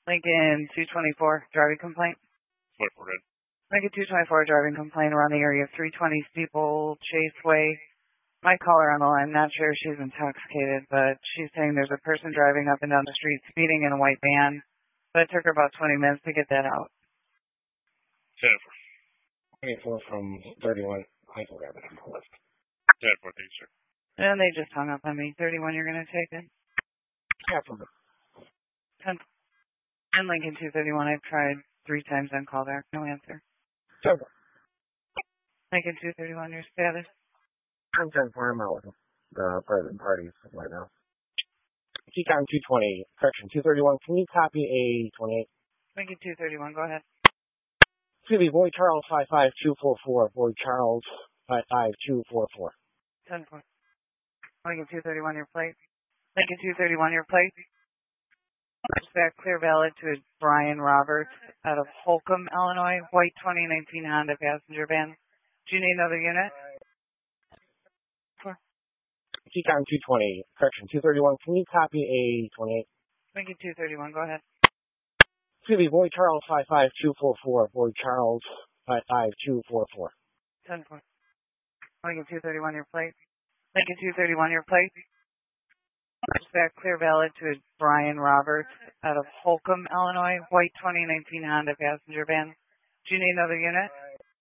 Lincoln 224, driving complaint. 24 good. Lincoln 224, driving complaint around the area of 320 Steeple Chase Way. My caller on the line, not sure if she's intoxicated, but she's saying there's a person driving up and down the street speeding in a white van, but it took her about 20 minutes to get that out. Jennifer. 24 from 31. I can grab it on the list. Jennifer, thank you, sir. And they just hung up on me. 31, you're going to take it? Yeah, from 10. And Lincoln 231, I've tried 3 times on callback. No answer. 10. Lincoln 231, your status? I'm 10 for him out with the private parties right now. TCOM 220, correction, 231. Can you copy A28? Lincoln 231, go ahead. Excuse me, Boy Charles 55244. Boy Charles 55244. 10-4. Lincoln 231, your plate. Lincoln 231, your plate. Back clear valid to Brian Roberts out of Holcomb, Illinois. White 2019 Honda passenger van. Do you need another unit? TCOM 220, correction, 231. Can you copy A28? Lincoln 231, go ahead. Excuse me, Boy Charles 55244. Boy Charles 55244. 10-4. Lincoln 231, your plate. Lincoln 231, your plate. Back clear valid to Brian Roberts out of Holcomb, Illinois. White 2019 Honda passenger van. Do you need another unit?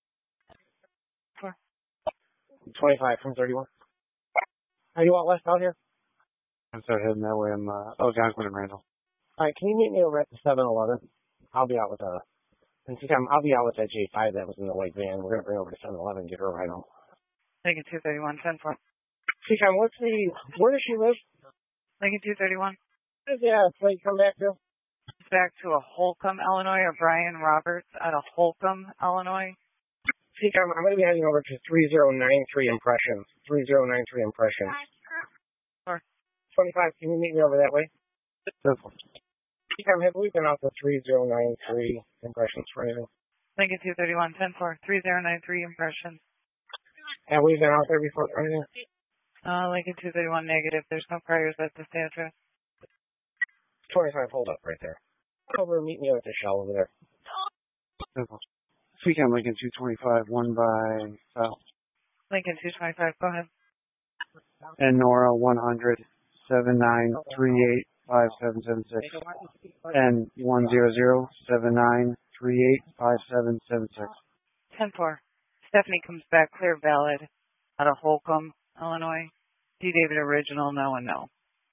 25 from 31. How you want West out here? I'm start heading that way. I'm Johnson and Randall. Alright, can you meet me over at the 7-Eleven? I'll be out with I'll be out with that J5 that was in the white van. We're gonna bring over to 7-Eleven and get her right home. Lincoln 231, 10-4. Where does she live? Lincoln 231. Yeah, so you come back to? Back to a Holcomb, Illinois, or Brian Roberts out of Holcomb, Illinois. I'm going to be heading over to 3093 Impressions. 3093 Impressions. Sure. 25, can you meet me over that way? Simple. Have we been out to 3093 Impressions for anything? Lincoln 231, 10-4, 3093 Impressions. Have we been out there before for anything? Lincoln 231 negative. There's no priors at this address. 25, hold up right there. Over, meet me at the shell over there. Simple. Weekend Lincoln 225, 1 by South. Lincoln 225, go ahead. And Nora 100, 7938 5776. And 100 7938 5776. 10-4. Stephanie comes back clear valid out of Holcomb, Illinois. D. David original, no and no.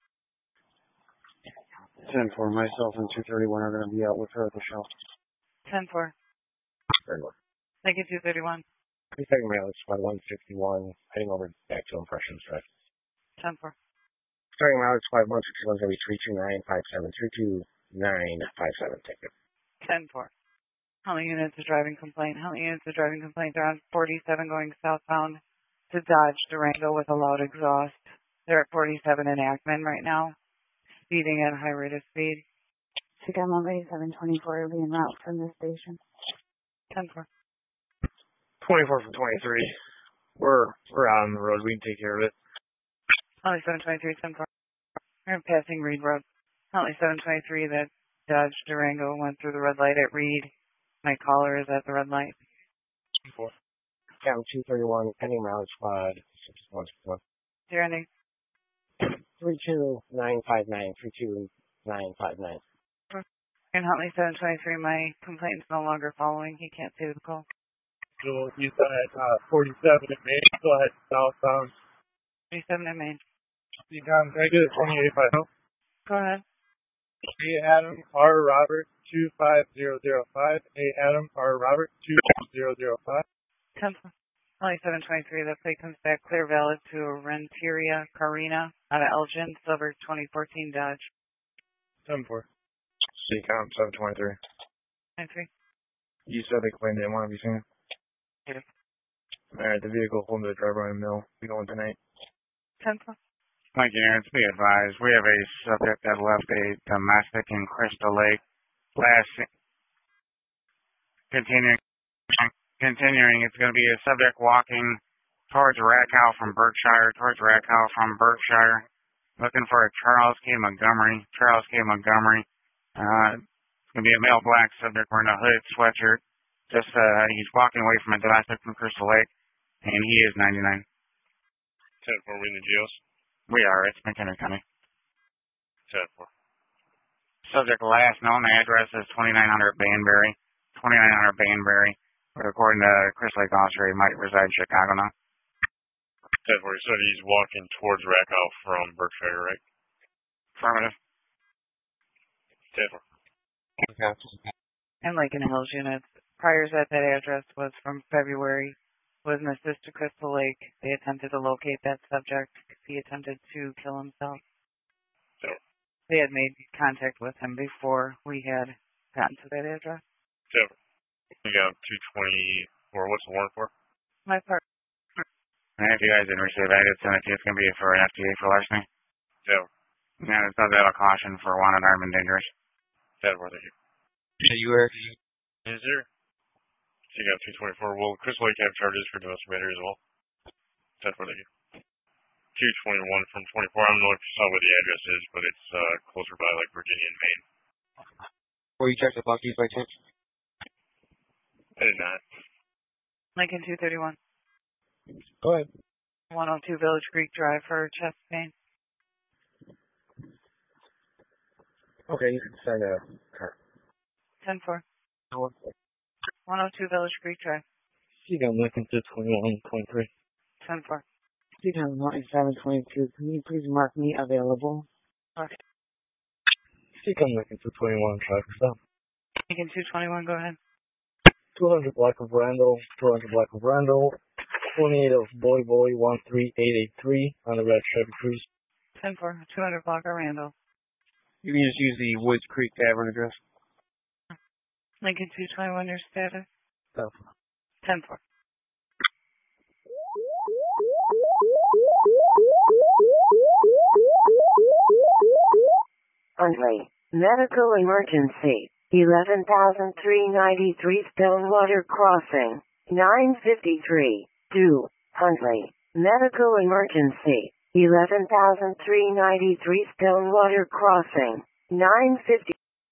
10-4. Myself and 231 are going to be out with her at the shelf. 10-4. Very well. Lincoln 231. I'm taking my Spot 161, heading over back to Impressions Drive. 10-4. Starting my Spot 161 is going to be 32957. 32957. Take it. 10-4. How many units of driving complaint? How many units of driving complaint? They're on 47 going southbound to Dodge Durango with a loud exhaust. They're at 47 in Ackman right now, speeding at a high rate of speed. Chicago 724 will be en route from this station. 10-4. 24 from 23. We're out on the road. We can take care of it. Only 723, 10-4. We're passing Reed Road. Only 723, that Dodge Durango went through the red light at Reed. My caller is at the red light. 4. Cam 231, pending mileage Spot 6161. Your ending. 32959. 32959. And Huntley 723, my complaint is no longer following. He can't see the call. So he's at 47 in Maine. Go ahead, southbound. 37 in Maine. Can I get a 28 by Go ahead. A. Adam R. Robert 25005. A. Adam R. Robert 25005. 10. Only 723. That plate comes back clear valid to a Renteria Carina out of Elgin, silver 2014 Dodge. 10-4. CCOM 723. 93. You said the claim didn't want to be seen? Yes. Alright, the vehicle holding the driver on the mill. We going tonight. 10. Mike Aaron's, be advised, we have a subject that left a domestic in Crystal Lake. Continuing, it's going to be a subject walking towards Rakow from Berkshire, looking for a Charles K. Montgomery. Gonna be a male black subject wearing a hooded sweatshirt. Just, he's walking away from a domestic from Crystal Lake, and he is 99. 10-4, we in the jails. We are. It's McHenry County. 10-4. Subject last known address is 2900 Banbury. 2900 Banbury. But according to Crystal Lake officer, he might reside in Chicago now. 10-4, you said he's walking towards Rakow from Berkshire, right? Affirmative. 10-4. And Lincoln Hills units. Priors at that address was from February. Was an assist to Crystal Lake. They attempted to locate that subject because he attempted to kill himself. Sure. They had made contact with him before we had gotten to that address. Sure. You got 224. What's the warrant for? My part. And if you guys didn't receive it, I did send it to you. It's going to be for an FDA for larceny. Sure. And it does have a caution for wanted, armed, and dangerous. 10-4, thank you. Yeah, you Eric? Is there? So you got 224. Will Crystal Lake have charges for domestic battery as well? 10-4, thank you. 221 from 24. I don't know if you saw where the address is, but it's closer by like Virginia and Maine. Were you checked the Buc-ee's by chance? I did not. Lincoln 231. Go ahead. 102 Village Creek Drive for chest pain. Okay, you can send a car. 10-4. 102 Village Creek Drive. You got Lincoln 221-23. 10-4. Speaking 9722, can you please mark me available? Okay. You got Lincoln 221, traffic stop. Lincoln 221, go ahead. 200 block of Randall, 200 block of Randall, 28 of Boy 13883 on the red Chevy Cruise. 10-4. 200 block of Randall. You can just use the Woods Creek Tavern address. Lincoln 221, your status? 10-4. Huntley, medical emergency, 11,393 Stonewater Crossing, 953, due, Huntley, medical emergency, 11,393 Stonewater Crossing, 950.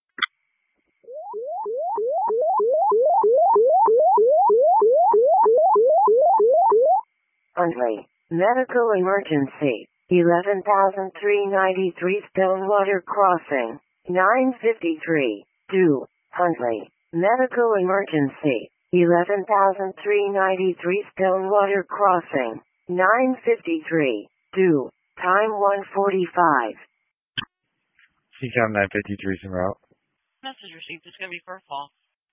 Huntley, medical emergency, 11,393 Stonewater Crossing, 953, due, Huntley, medical emergency, 11,393 Stonewater Crossing, 953, due, time 1:45. CCOM 953 is en route. Message received. It's going to be for a fall.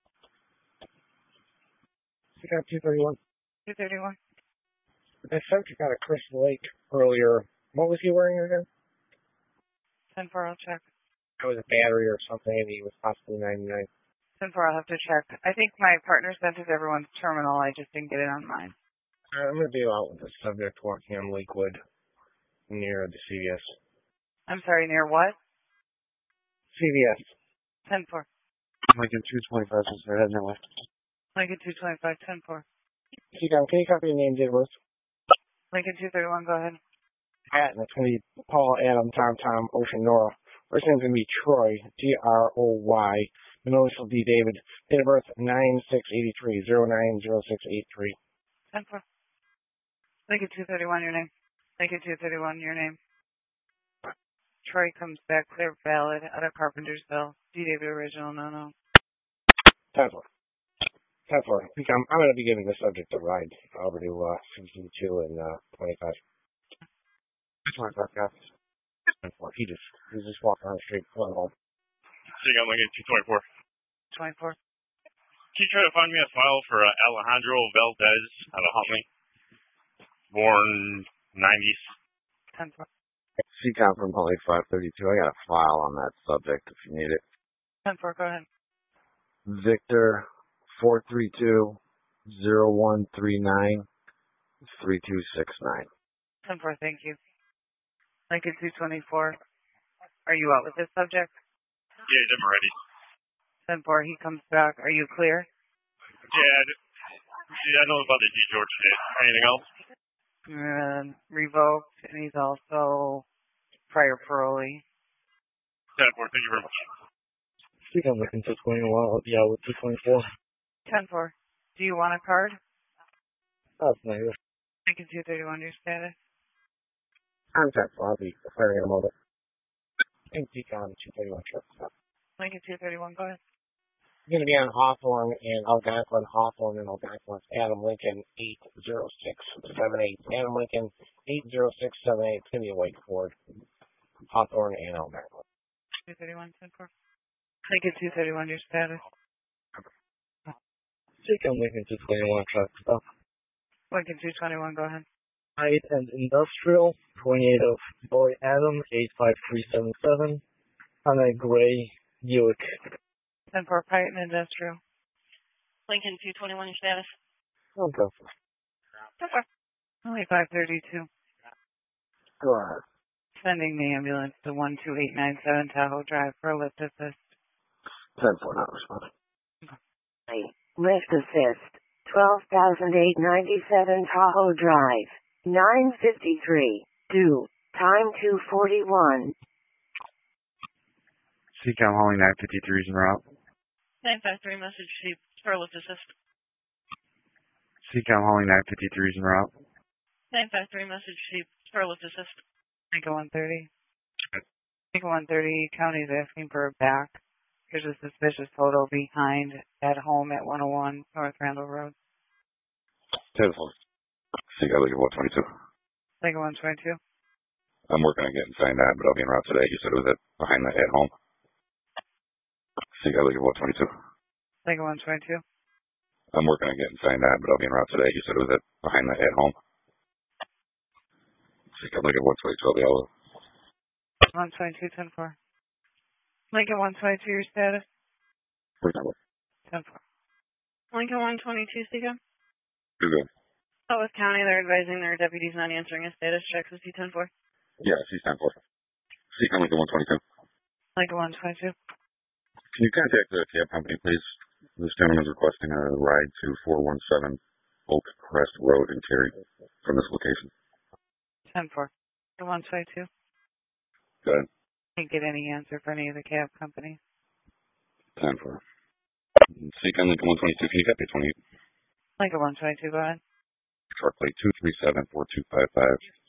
CCOM 231. 231. I sent you got a Crystal Lake earlier. What was he wearing again? 10-4, I'll check. It was a battery or something, and he was possibly 99. 10-4, I'll have to check. I think my partner sent it to everyone's terminal. I just didn't get it on mine. I'm going to be out with the subject walking on Lakewood near the CVS. I'm sorry, near what? CVS. 10-4. Lincoln 225 since they're heading that way. Lincoln 225, 10-4. CCOM, can you copy your name, date of birth? Lincoln 231, go ahead. And it's going to be Paul, Adam, Tom, Ocean, Nora. First name's going to be Troy, G-R-O-Y. Middle initial D, David. Date of birth, 9683, 090683. 10-4. Lincoln 231, your name. Lincoln 231, your name. Troy comes back, clear valid, out of Carpentersville. D. David original, no. 10-4. 10-4. I'm going to be giving the subject a ride over to 52 and 25. 25 copies. 10-4. He's just walking on the street, going home. So you got Lincoln 224. 24. Can you try to find me a file for Alejandro Valdez out of Huntley? Born 90s. 10-4. CCOM from Poly 532. I got a file on that subject if you need it. 10-4, go ahead. Victor 432-0139-3269. 10-4, thank you. Lincoln 224. Are you out with this subject? Yeah, I'm ready. 10-4, he comes back. Are you clear? Yeah, I know about the D. George shit. Anything else? Revoked, and he's also prior parolee. 10-4, thank you very much. think I'm looking to 21. I'll be out with 224. 10-4. Do you want a card? That's negative. Lincoln 231, your status. I'm 10-4. I'll be firing in a moment. And Decon 231 truck stop. Lincoln 231, go ahead. I'm going to be on Hawthorne and Algonquin, Hawthorne and Algonquin. Adam Lincoln 80678. Adam Lincoln 80678. It's going to be a white Ford. Hawthorne and Algonquin. 231, 10-4. Lincoln 231, your status. Think I'm looking to 21 truck stop. Lincoln 221, go ahead. Height and Industrial, 28 of Boy Adam, 85377, on a gray Buick. 10-4, Height and Industrial. Lincoln 221, your status. I'll go for it. 10-4. Only 532. Go ahead. Sending the ambulance to 12897 Tahoe Drive for a lift assist. 10-4, not responding. Lift assist. 12,897 Tahoe Drive. 9:53. Due. Time 2:41. CCAM Holly 953 is en route. 953, message received for lift assist. CCAM Holly 953 is en route. 953, message received for lift assist. Lincoln 130. Lincoln 130, county's asking for a back. There's a suspicious photo behind at home at 101 North Randall Road. 10-4. CCAM Lincoln 122. Lincoln 122. I'm working on getting signed that, but I'll be en route today. You said it was behind that at home. CCAM Lincoln 122. Lincoln 122. I'm working on getting signed that, but I'll be en route today. You said it was behind that at home. CCAM Lincoln 122. I'll be out. 122, 10-4. Lincoln 122, your status? 10-4. Lincoln 122, CCAM. You're good. With County, they're advising their deputies not answering a status check with C-10-4. Yeah, she's 10-4. CCAM Lincoln 122. Lincoln 122. Can you contact the cab company, please? This gentleman is requesting a ride to 417 Oak Crest Road in Cary from this location. 10-4. Lincoln 122. Go ahead. Can't get any answer for any of the cab companies. 10-4. CCAM Lincoln 122. Can you copy 28? Lincoln 122, go ahead. Truck plate 237-4255.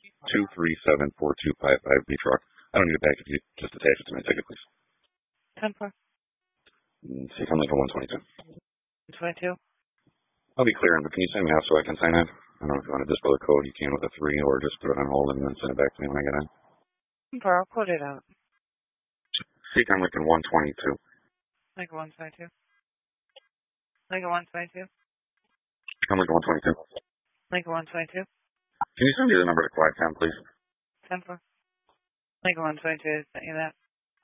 237-4255 B truck. I don't need it back if you just attach it to my ticket, please. 10-4. CCAM Lincoln 122. 122. I'll be clearing, but can you send me out so I can sign in? I don't know if you want to display the code, you can with a 3, or just put it on hold and then send it back to me when I get in. 10-4, I'll quote it out. CCAM Lincoln 122. Lincoln 122. Lincoln 122. CCAM Lincoln 122. Lincoln 122. Can you send me the number to Quad 10, please? 10-4. Lincoln 122, sent you that.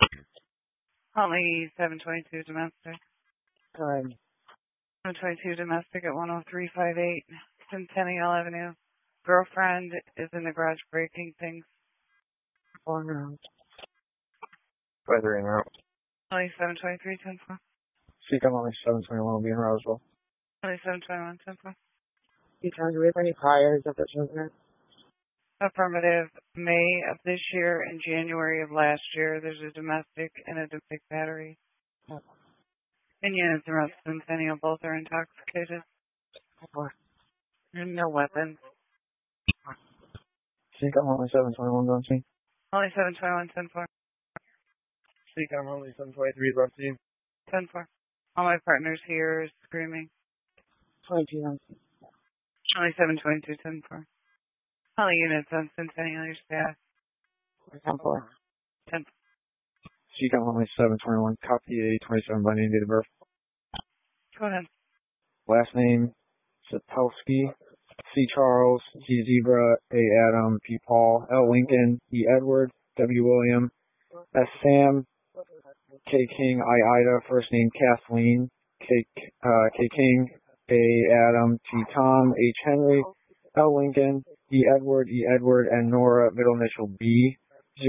Holly 722 domestic. Go ahead. 722 domestic at 10358 Centennial Avenue. Girlfriend is in the garage breaking things. On route. Weather en route. Holly 723 10-4. CCAM only 721 will be en route as well. Holly 721 10-4. You trying to rip any priors of that something? Affirmative. May of this year and January of last year, there's a domestic and a domestic battery. And units around Centennial, both are intoxicated. And no weapons. CCAM only 721 on scene. Holly 721 10-4. CCAM only 723 on scene. 10-4. All my partners here are screaming. 22 on scene. Holly 722 10-4. Holly units on Centennial, your staff. 10-4. 10-4. CCAM only 721. Copy A 27 by name, date of birth. Go ahead. Last name, Satowski. C. Charles. G. Zebra. A. Adam. P. Paul. L. Lincoln. E. Edward. W. William. S. Sam. K. King. I. Ida. First name Kathleen. K. King. A. Adam. T. Tom. H. Henry. L. Lincoln. E. Edward. E. Edward. And Nora. Middle initial B.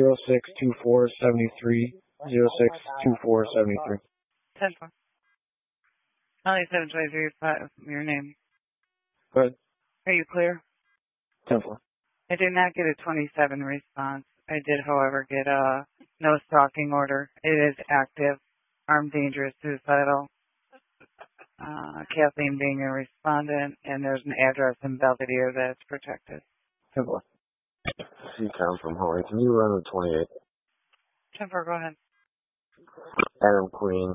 062473. 062473. 10-4. Holly 723 your name. Good. Are you clear? 10-4. I did not get a 27 response. I did, however, get a no stalking order. It is active. armed, dangerous, suicidal. Kathleen being a respondent, and there's an address in Belvedere that's protected. Simple. C-Com from Hawaii. Can you run the 28? 10-4, go ahead. Adam Queen,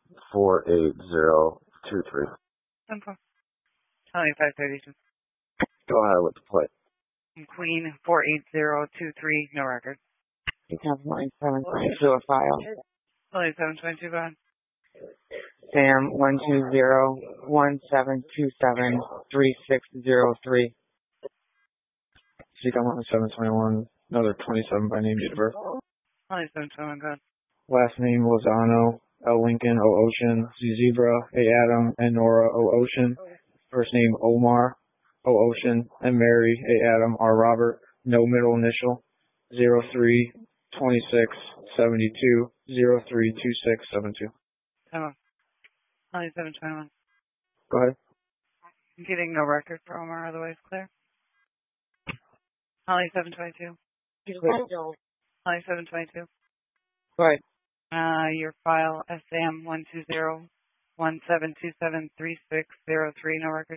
48023. 10-4. Tony 532. Go ahead with the plate. And Queen 48023, no record. You have 9722 a file. Tony 722, go ahead. Sam 12017273603. C-Com 721, another 27 by name, date of birth. Tony 721, go ahead. Last name Lozano, L. Lincoln, O. Ocean, Z. Zebra, A. Adam, N. Nora, O. Ocean. First name Omar, O. Ocean, M. Mary, A. Adam, R. Robert. No middle initial. 032672 032672. Come on. Tony 721. Go ahead. I'm getting no record for Omar, otherwise clear. Holly 722. Holly 722. Go ahead. Your file SM 12017273603, no record.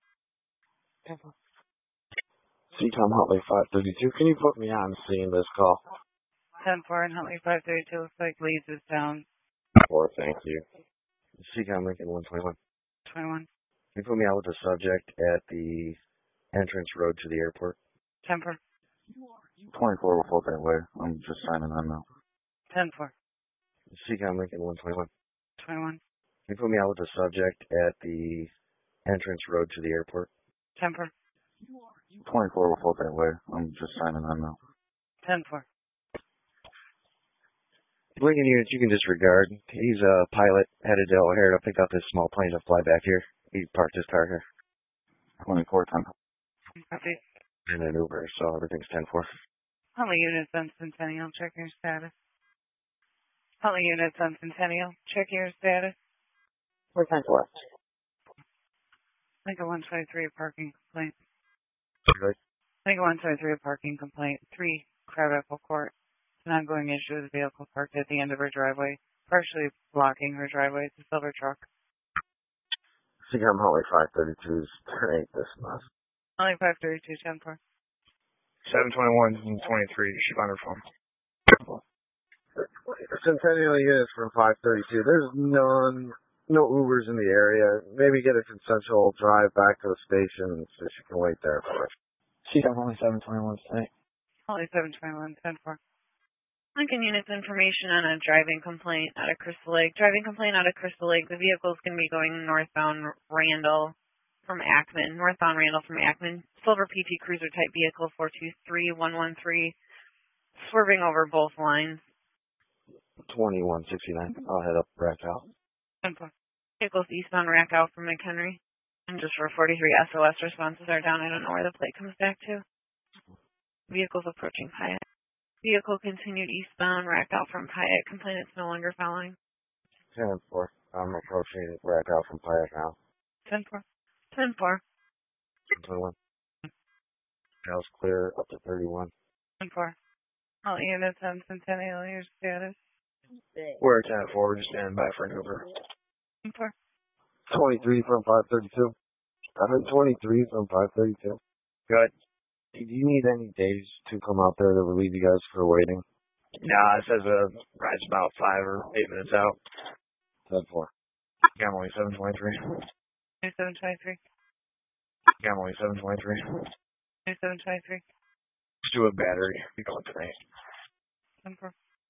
C-Com Huntley 532. Can you put me on seeing this call? 10-4 and Huntley 532. Looks like Leeds is down. 4, thank you. C-Com Lincoln 121. 21. Can you put me out with the subject at the entrance road to the airport? 10-4. 24 will float that way. I'm just signing on now. 10-4. C-Com Lincoln 121. 21. Can you put me out with the subject at the entrance road to the airport? 10-4. 24 will float that way. I'm just signing on now. 10-4. Lincoln units you can disregard. He's a pilot headed to O'Hare to pick up his small plane to fly back here. He parked his car here. 24 10. Copy. In an Uber, so everything's 10-4. Huntley units on Centennial. Check your status. Huntley units on Centennial. Check your status. We're 10-4. Lincoln 123, a parking complaint. Good. Lincoln 123, a parking complaint. 3, Crabapple Court. It's an ongoing issue with a vehicle parked at the end of her driveway, partially blocking her driveway. It's a silver truck. C-Com Huntley 532's turn 8 this month. Huntley 532, 10-4. 721 and 23, she's on her phone. Centennial units from 532. There's no Ubers in the area. Maybe get a consensual drive back to the station so she can wait there for us. C-Com only 721 tonight. Huntley 721, 10-4. Lincoln units information on a driving complaint out of Crystal Lake. Driving complaint out of Crystal Lake. The vehicle is going to be going northbound Randall from Ackman. Northbound Randall from Ackman. Silver PT Cruiser type vehicle 423113. Swerving over both lines. 2169. I'll head up Rackhouse. 10-4. Vehicles eastbound Rackow from McHenry. And just for 43 SOS responses are down. I don't know where the plate comes back to. Vehicles approaching Pyatt. Vehicle continued eastbound Rackow from Pyatt. Complainant is no longer following. 10-4. I'm approaching Rackhouse from Pyatt now. 10-4. 10-4. 21. House clear up to 31. 10-4. All units on Centennial, your status. We're at 10-4, we're just standing by for an Uber. 10-4. 23 from 532. 23 from 532. Good. Do you need any days to come out there to relieve you guys for waiting? Nah, it says ride's about 5 or 8 minutes out. 10-4. Gamily 723. 723. Gamily 723. 723. Let's do a battery. Be going tonight. 10-4.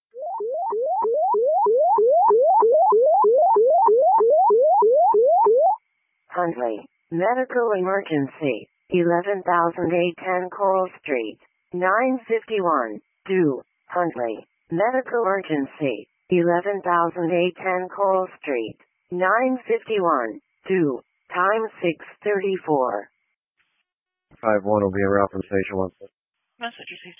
Huntley, medical emergency, 11,810 Coral Street, 951, due, Huntley, medical emergency, 11,810 Coral Street, 951, due, time 6:34. 5-1 will be en route from station 1. Message received.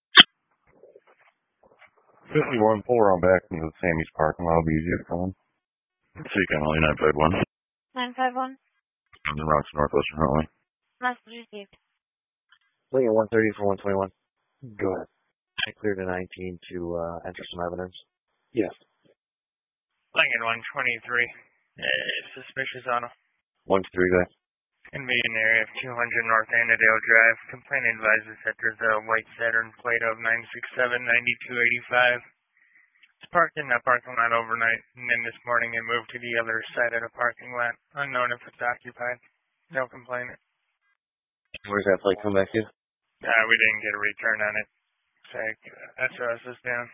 51, pull around back into the Sammy's parking lot. It'll be easier to come. C-Com Huntley 951. 951. On the routes northwestern Huntley. Message received. Lincoln 130 for 121. Go ahead. I cleared a 19 to enter some evidence. Yes. Lincoln 123. Suspicious auto. 123, guys. Can be in the area of 200 North Annandale Drive. Complainant advises that there's a white Saturn plate of 967-9285. It's parked in that parking lot overnight, and then this morning it moved to the other side of the parking lot. Unknown if it's occupied. No complainant. Where's that plate come back to? We didn't get a return on it. SOS is down.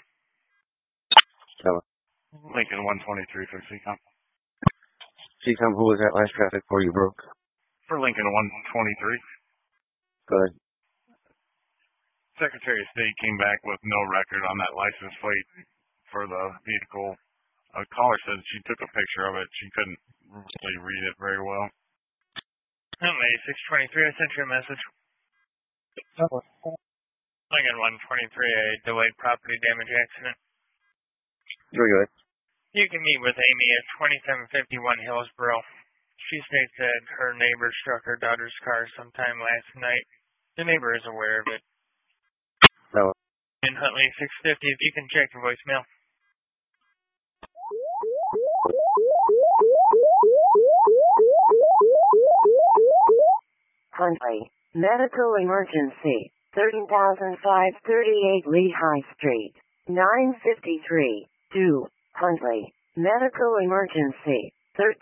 Lincoln 123 for CCOM. CCOM, who was that last traffic for you broke? For Lincoln 123. Go ahead. Secretary of State came back with no record on that license plate for the vehicle. A caller said she took a picture of it. She couldn't really read it very well. May 623, I sent you a message. Lincoln 123, a delayed property damage accident. Very good. You can meet with Amy at 2751 Hillsboro. She states that her neighbor struck her daughter's car sometime last night. The neighbor is aware of it. No. In Huntley 650, if you can check your voicemail. Huntley, medical emergency, 13,538 Lehigh Street, 953, due, Huntley, medical emergency,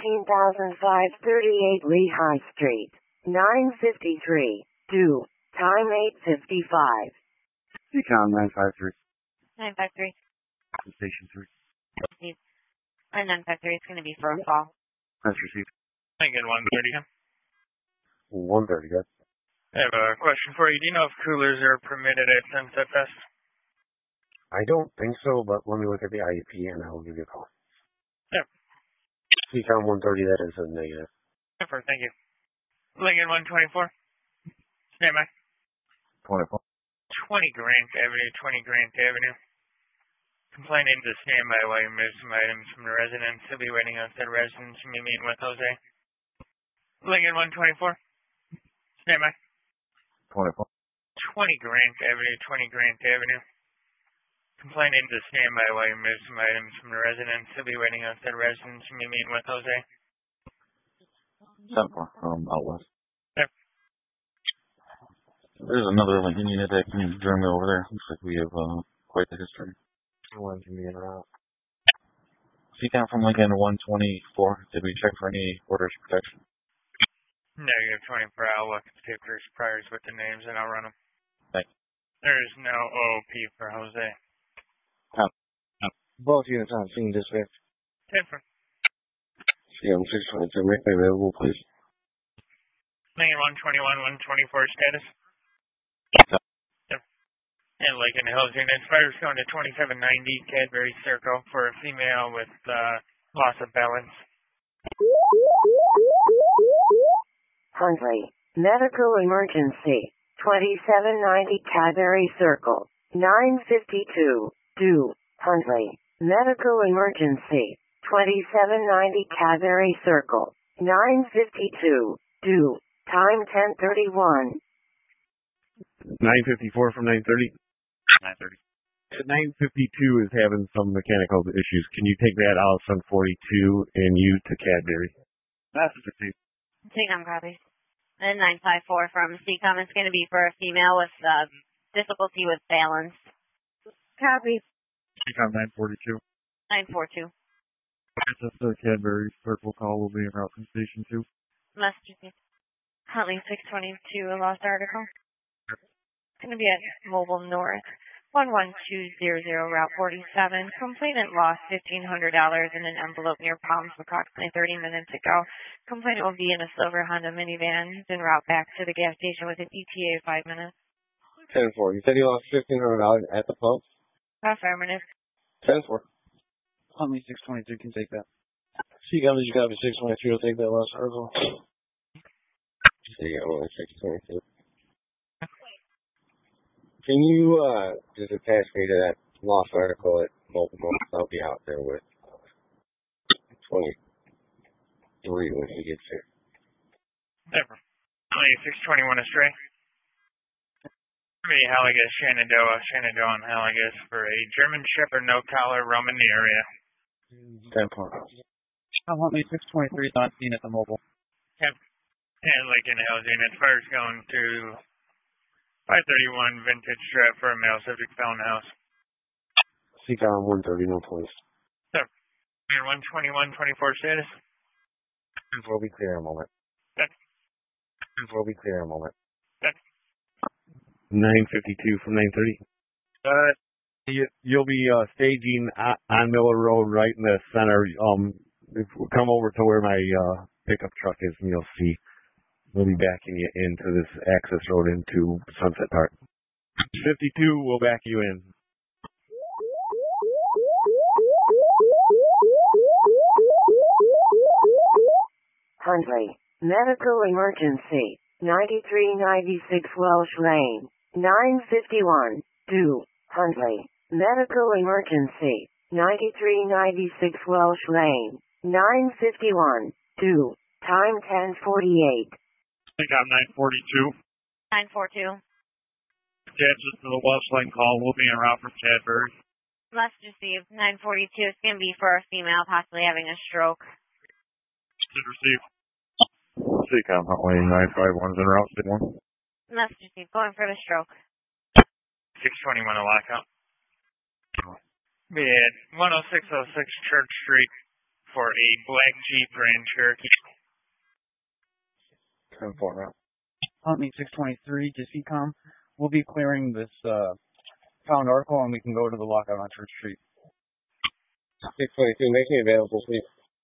13,538 Lehigh Street, 953, due, time 8:55. CCOM 953. 953. Station 3. And 953 is going to be for a call. That's received. Lincoln 130. 130, guys. I have a question for you. Do you know if coolers are permitted at Sunset Fest? I don't think so, but let me look at the IEP and I will give you a call. Yep. CCOM 130, that is a negative. Super, thank you. Lincoln 124. Stand by. 24. 20 Grant Avenue, 20 Grant Avenue. Complainant to standby while you move some items from the residence. He'll be waiting outside residence and be meeting with Jose. Lincoln 124. Stand by. 24. 20 Grant Avenue, 20 Grant Avenue. Complainant to standby while you move some items from the residence. He'll be waiting outside residence and be meeting with Jose. 7-4 from out west. Yep. There's another Lincoln unit that can join me over there. Looks like we have quite the history. One can be in route. CCOM from Lincoln 124. Did we check for any orders of protection? Negative 24. I'll look at the papers priors with the names and I'll run them. Thanks. There's no OOP for Jose. Both units on scene dispatch. 10-4. CM 622, make me available, please. Lincoln 121, 124 status. Yep. And Lincoln Hills units. Fires going to 2790 Cadbury Circle for a female with loss of balance. Huntley, medical emergency, 2790 Cadbury Circle, 952, due, Huntley, medical emergency, 2790 Cadbury Circle, 952, due, time 10:31. 954 from 930? 930. 952 is having some mechanical issues. Can you take that out on 42 and you to Cadbury? That's received. CCOM copy. And 954 from CCOM is going to be for a female with difficulty with balance. Copy. CCOM 942. 942. This is the Cadbury Circle call will be en route from Station 2. Message. Huntley 622, a lost article. It's going to be at Mobile North. 11200 Route 47. Complainant lost $1,500 in an envelope near Palms approximately 30 minutes ago. Complainant will be in a silver Honda minivan. He's en route back to the gas station with an ETA of 5 minutes. 10-4. You said you lost $1,500 at the pump? Affirmative. 10-4. Huntley 622 can take that. CCOM, did you copy 623 will take that lost article? CCOM only 622. Can you just attach me to that lost article at Mobile North? I'll be out there with 23 when he gets here. Never. Huntley 621 astray. Halligas, Shenandoah and Halligas for a German Shepherd no collar roaming the area. 10-4. Help me 623 is on scene at the mobile. Yep. And Lincoln Housing. It's first going to 531 Vintage Drive for a male subject found house. CCOM 130, no police. Sir. And 121-24 status. 10-4 will be clear in a moment. Check. 10-4 will be clear in a moment. Check. 952 from 930. You'll be staging on Miller Road right in the center. Come over to where my pickup truck is and you'll see. We'll be backing you into this access road into Sunset Park. 52 will back you in. Huntley. Medical emergency. 9396 Welsh Lane. 951. Do. Huntley. Medical emergency. 9396 Welsh Lane. 951. Do. Time 10:48. I got 942. 942. Chances for the Welsh Lane call will be en route from Cadbury. Message received. 942. It's going to be for a female possibly having a stroke. Should receive. CCOM Huntley 951's en route. 1. Message received. Going for the stroke. 621 a lockout. We had 10606 Church Street for a black Jeep Grand Cherokee. 10-4 now. Help me 623 to CCOM. We'll be clearing this found article and we can go to the lockout on Church Street. 622, make me available, please.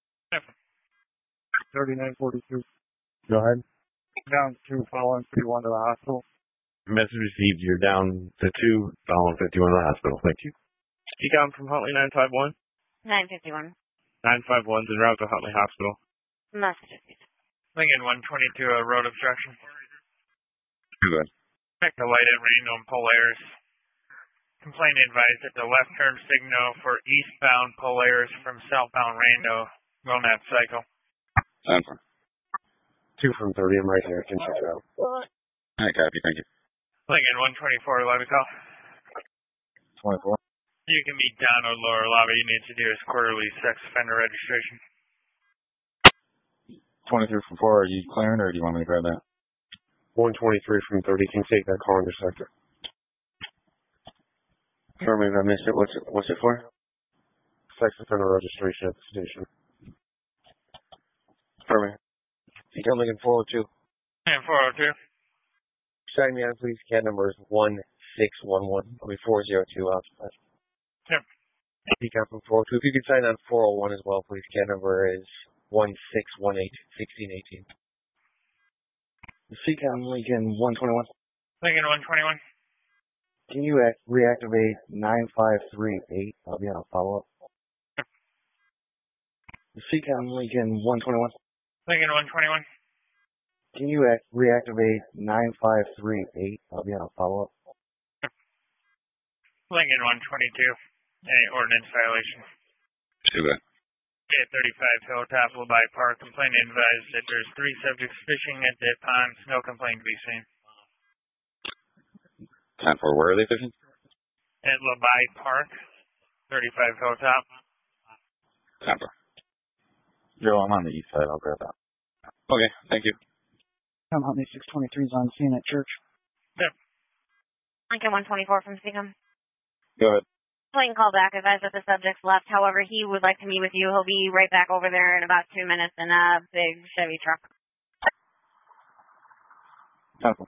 3942. Go ahead. Down to following 51 to the hospital. Message received. You're down to 2, following 51 to the hospital. Thank you. CCOM from Huntley 951. 951. 951's en route to Huntley Hospital. Message received. Lincoln 122 a road obstruction. Good. Check the light at Random Polaris. Complaint advised that the left turn signal for eastbound Polaris from southbound Rando will not cycle. 10-4. 2 from 30, I'm right here. Can check it out. Alright, copy. Thank you. Lincoln 124 lobby call. 24. You can meet Donald lower lobby. You need to do his quarterly sex offender registration. 23 from 4. Are you clearing or do you want me to grab that? 123 from 30, can you take that call in your sector? Sorry if I missed it. What's it for? Sex offender registration at the station. Perfect. You come looking forward to. And 402. Sign me on, please. CAD number is 1611. I'll be 402 occupied. Yep. CCOM from 402. If you could sign on 401 as well, please. CAD number is 1618 1618. CCOM Lincoln 121. Lincoln 121. Can you reactivate 9538? I'll be on a follow-up. CCOM Lincoln 121. Lincoln 121. Can you reactivate 9538? I'll be on a follow-up. Lincoln 122. Any ordinance violation? Too bad. At 35 Hilltop, Labai Park. Complaint advised that there's 3 subjects fishing at that pond. No complaint to be seen. 10-4. Where are they fishing? At Labai Park, 35 Hilltop. 10-4. Joe, I'm on the east side. I'll grab that. Okay, thank you. Come help me 623 is on scene at Church. Yep. Lincoln 124 from CCOM. Go ahead. Plane call back. Advise that the subject's left. However, he would like to meet with you. He'll be right back over there in about 2 minutes in a big Chevy truck. Temple.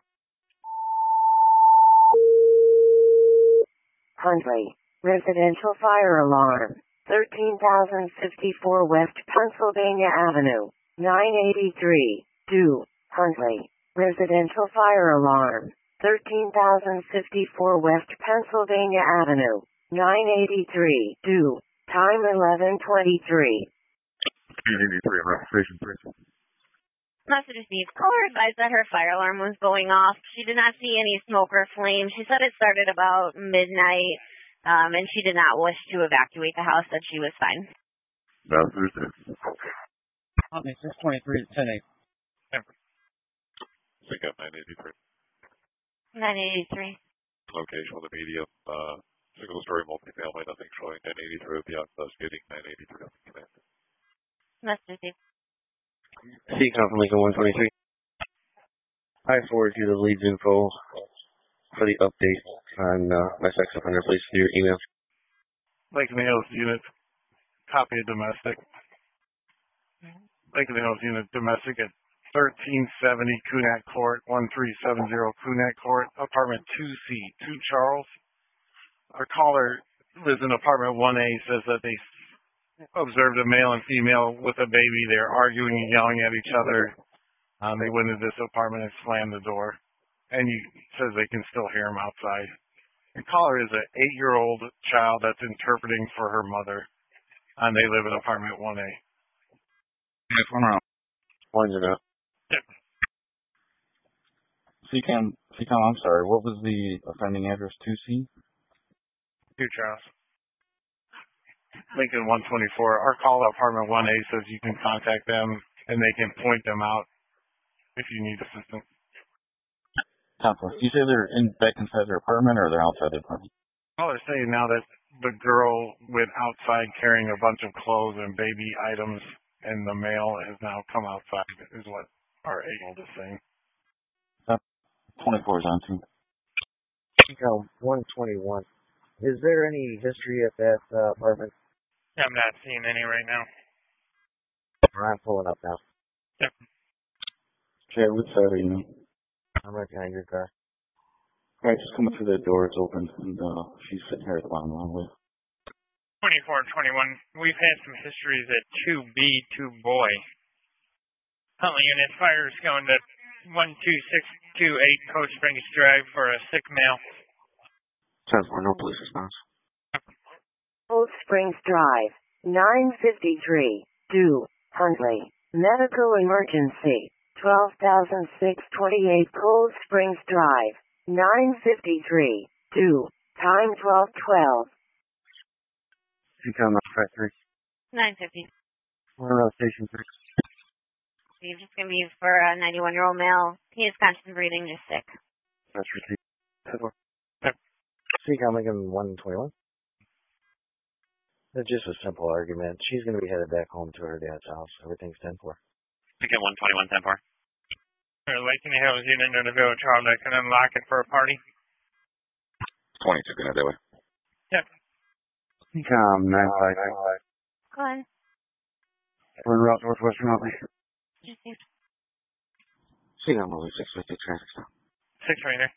Huntley. Residential fire alarm. 13,054 West Pennsylvania Avenue. 983. Do. Huntley. Residential fire alarm. 13,054 West Pennsylvania Avenue. 983. Do. Time 11:23. 983 on Station 3. Message received. Caller advised that her fire alarm was going off. She did not see any smoke or flame. She said it started about midnight, and she did not wish to evacuate the house, said she was fine. That's it. Help me 623 to 10-8. Pick up 983. 983. Location with a medium Single-story multifamily, nothing showing 1083 with the outside skating, 983 on the command. Message received. CCOM from Lincoln 123. I forward you the leads info for the update on my sex offender, please, to your email. Lincoln Hills unit, copy of domestic. Lincoln Hills unit, domestic at 1370 Kunak Court, 1370 Kunak Court, apartment 2C, 2 Charles. Our caller lives in apartment 1A, says that they observed a male and female with a baby. They're arguing and yelling at each other. They went into this apartment and slammed the door. And he says they can still hear him outside. The caller is an 8-year-old child that's interpreting for her mother. And they live in apartment 1A. Yes, one round. One's enough. Yep. CCOM, I'm sorry, what was the offending address? 2C? 2 Charles. Lincoln 124. Our call apartment 1A says you can contact them and they can point them out if you need assistance. Counselor, you say they're back inside their apartment or they're outside the apartment? Well, they're saying now that the girl went outside carrying a bunch of clothes and baby items, and the male has now come outside, is what our agent is saying. 24 is on too. CCOM 121. Is there any history at that apartment? I'm not seeing any right now. I'm pulling up now. Yep. Okay, which side are you in? I'm right behind your car. Alright, just coming through the door, it's open, and she's sitting here at the bottom of the hallway. 2421. We've had some histories at 2B, 2 Boy. Huntley unit fire is going to 12628 Coach Springs Drive for a sick male. 10-4, no police response. Cold Springs Drive, 953, due, Huntley. Medical emergency, 12,628 Cold Springs Drive, 953, due, time 12:12. CCOM 953. 950. We're on station 3. It's just going to be for a 91-year-old male. He is conscious and breathing, just sick. That's received. 10-4. CCOM Lincoln 121. It's just a simple argument. She's going to be headed back home to her dad's house. Everything's 10-4. Lincoln 121, 10-4. Lincoln Hills unit in the village hall that can unlock it for a party. 22, good night, that way. Yep. CCOM 955. Go on. We're en route northwestern Huntley. Received. CCOM over 650 traffic stop. 6 Ranger.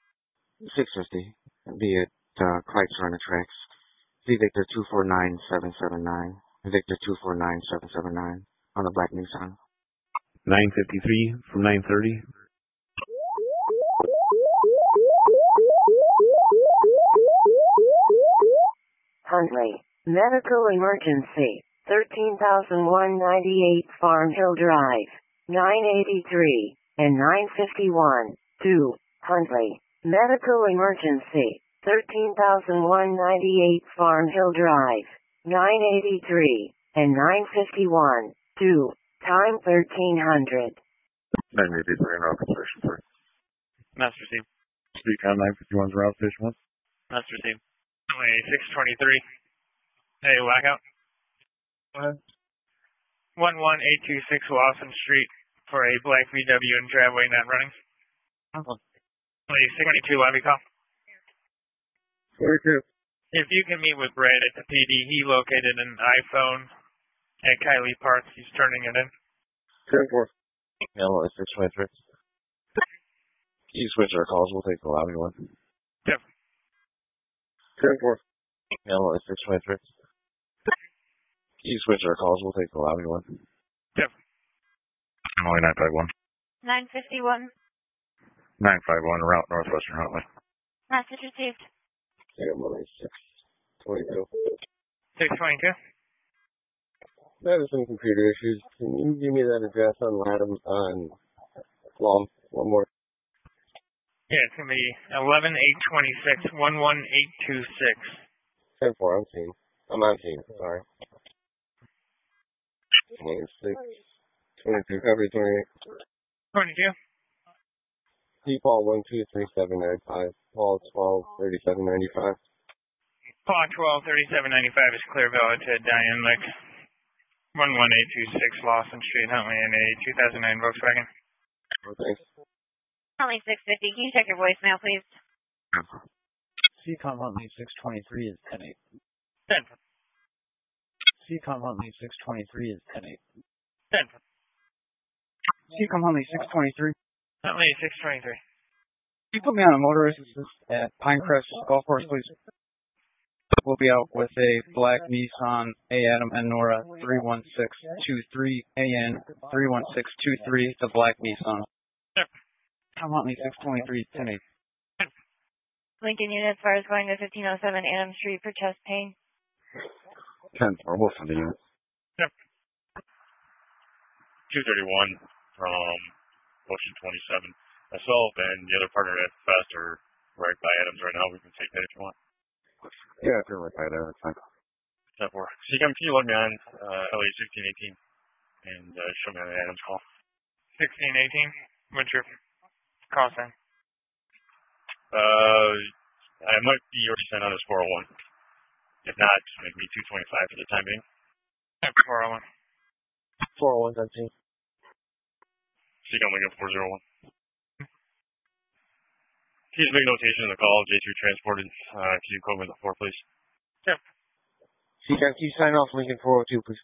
650. Be at Kreitzer on the tracks. Victor 249779. Victor 249779 on the black Nissan. 953 from 930. Huntley. Medical emergency. 13,198 Farm Hill Drive. 983 and 951. 2. Huntley. Medical emergency. 13,198 Farm Hill Drive. 983 and 951. 2. Time 1300. 983 en route to station 3. Master received. CCOM 951's route station 1. Master received. 623. Hey, blackout. 11826 Lawson Street for a black VW and driveway not running. 622 lobby call. 42. If you can meet with Brad at the PD, he located an iPhone at Kylie Park. He's turning it in. 10-4. Hello, it's 623. You switch our calls, we'll take the lobby one. Yep. 10-4. Hello, it's 623. You switch our calls, we'll take the lobby one. Yep. Only 951. 951. 951, route northwestern Huntley. Message received. Yeah, I'm only 622. 622. Having some computer issues. Can you give me that address on Latham on Long? One more. Yeah, it's going to be 11826 11826. 10-4, I'm seeing. I'm on team, sorry. 26, 22, cover 28. 22. T Paul 123795, Paul 123795. Paw 123795 is clear valid to Diane Lick. 11826 Lawson Street, Huntley, in a 2009 Volkswagen. Thanks. Huntley 650, can you check your voicemail, please? CCOM Huntley 623 is 10-8. 10. CCOM Huntley 623 is 10-8. 10. CCOM Huntley 623. Huntley 623. Can you put me on a motorist assist at Pinecrest Golf Course, please? We'll be out with a black Nissan A. Adam and Nora 31623 AN 31623, the black Nissan. Yep. CCOM Huntley 623 10-8. Lincoln unit as far as going to 1507 Adam Street for chest pain. 10 for both of the units. Yep. 231 from Ocean 27. Myself and the other partner at Fest are right by Adams right now. We can take that if you want. Yeah, if you're right by there, that's fine. 10-4. CCOM, can you log me on LA 1618 and show me on the Adams call? 1618. What's your call sign? I might be already sent on as 401. If not, make me 225 for the time being. 401. 401, 17. CCOM Lincoln 401. Please make notation in the call. J2 transported. Can you code me the 4, please? Yep. CCOM, can you sign off Lincoln 402, please?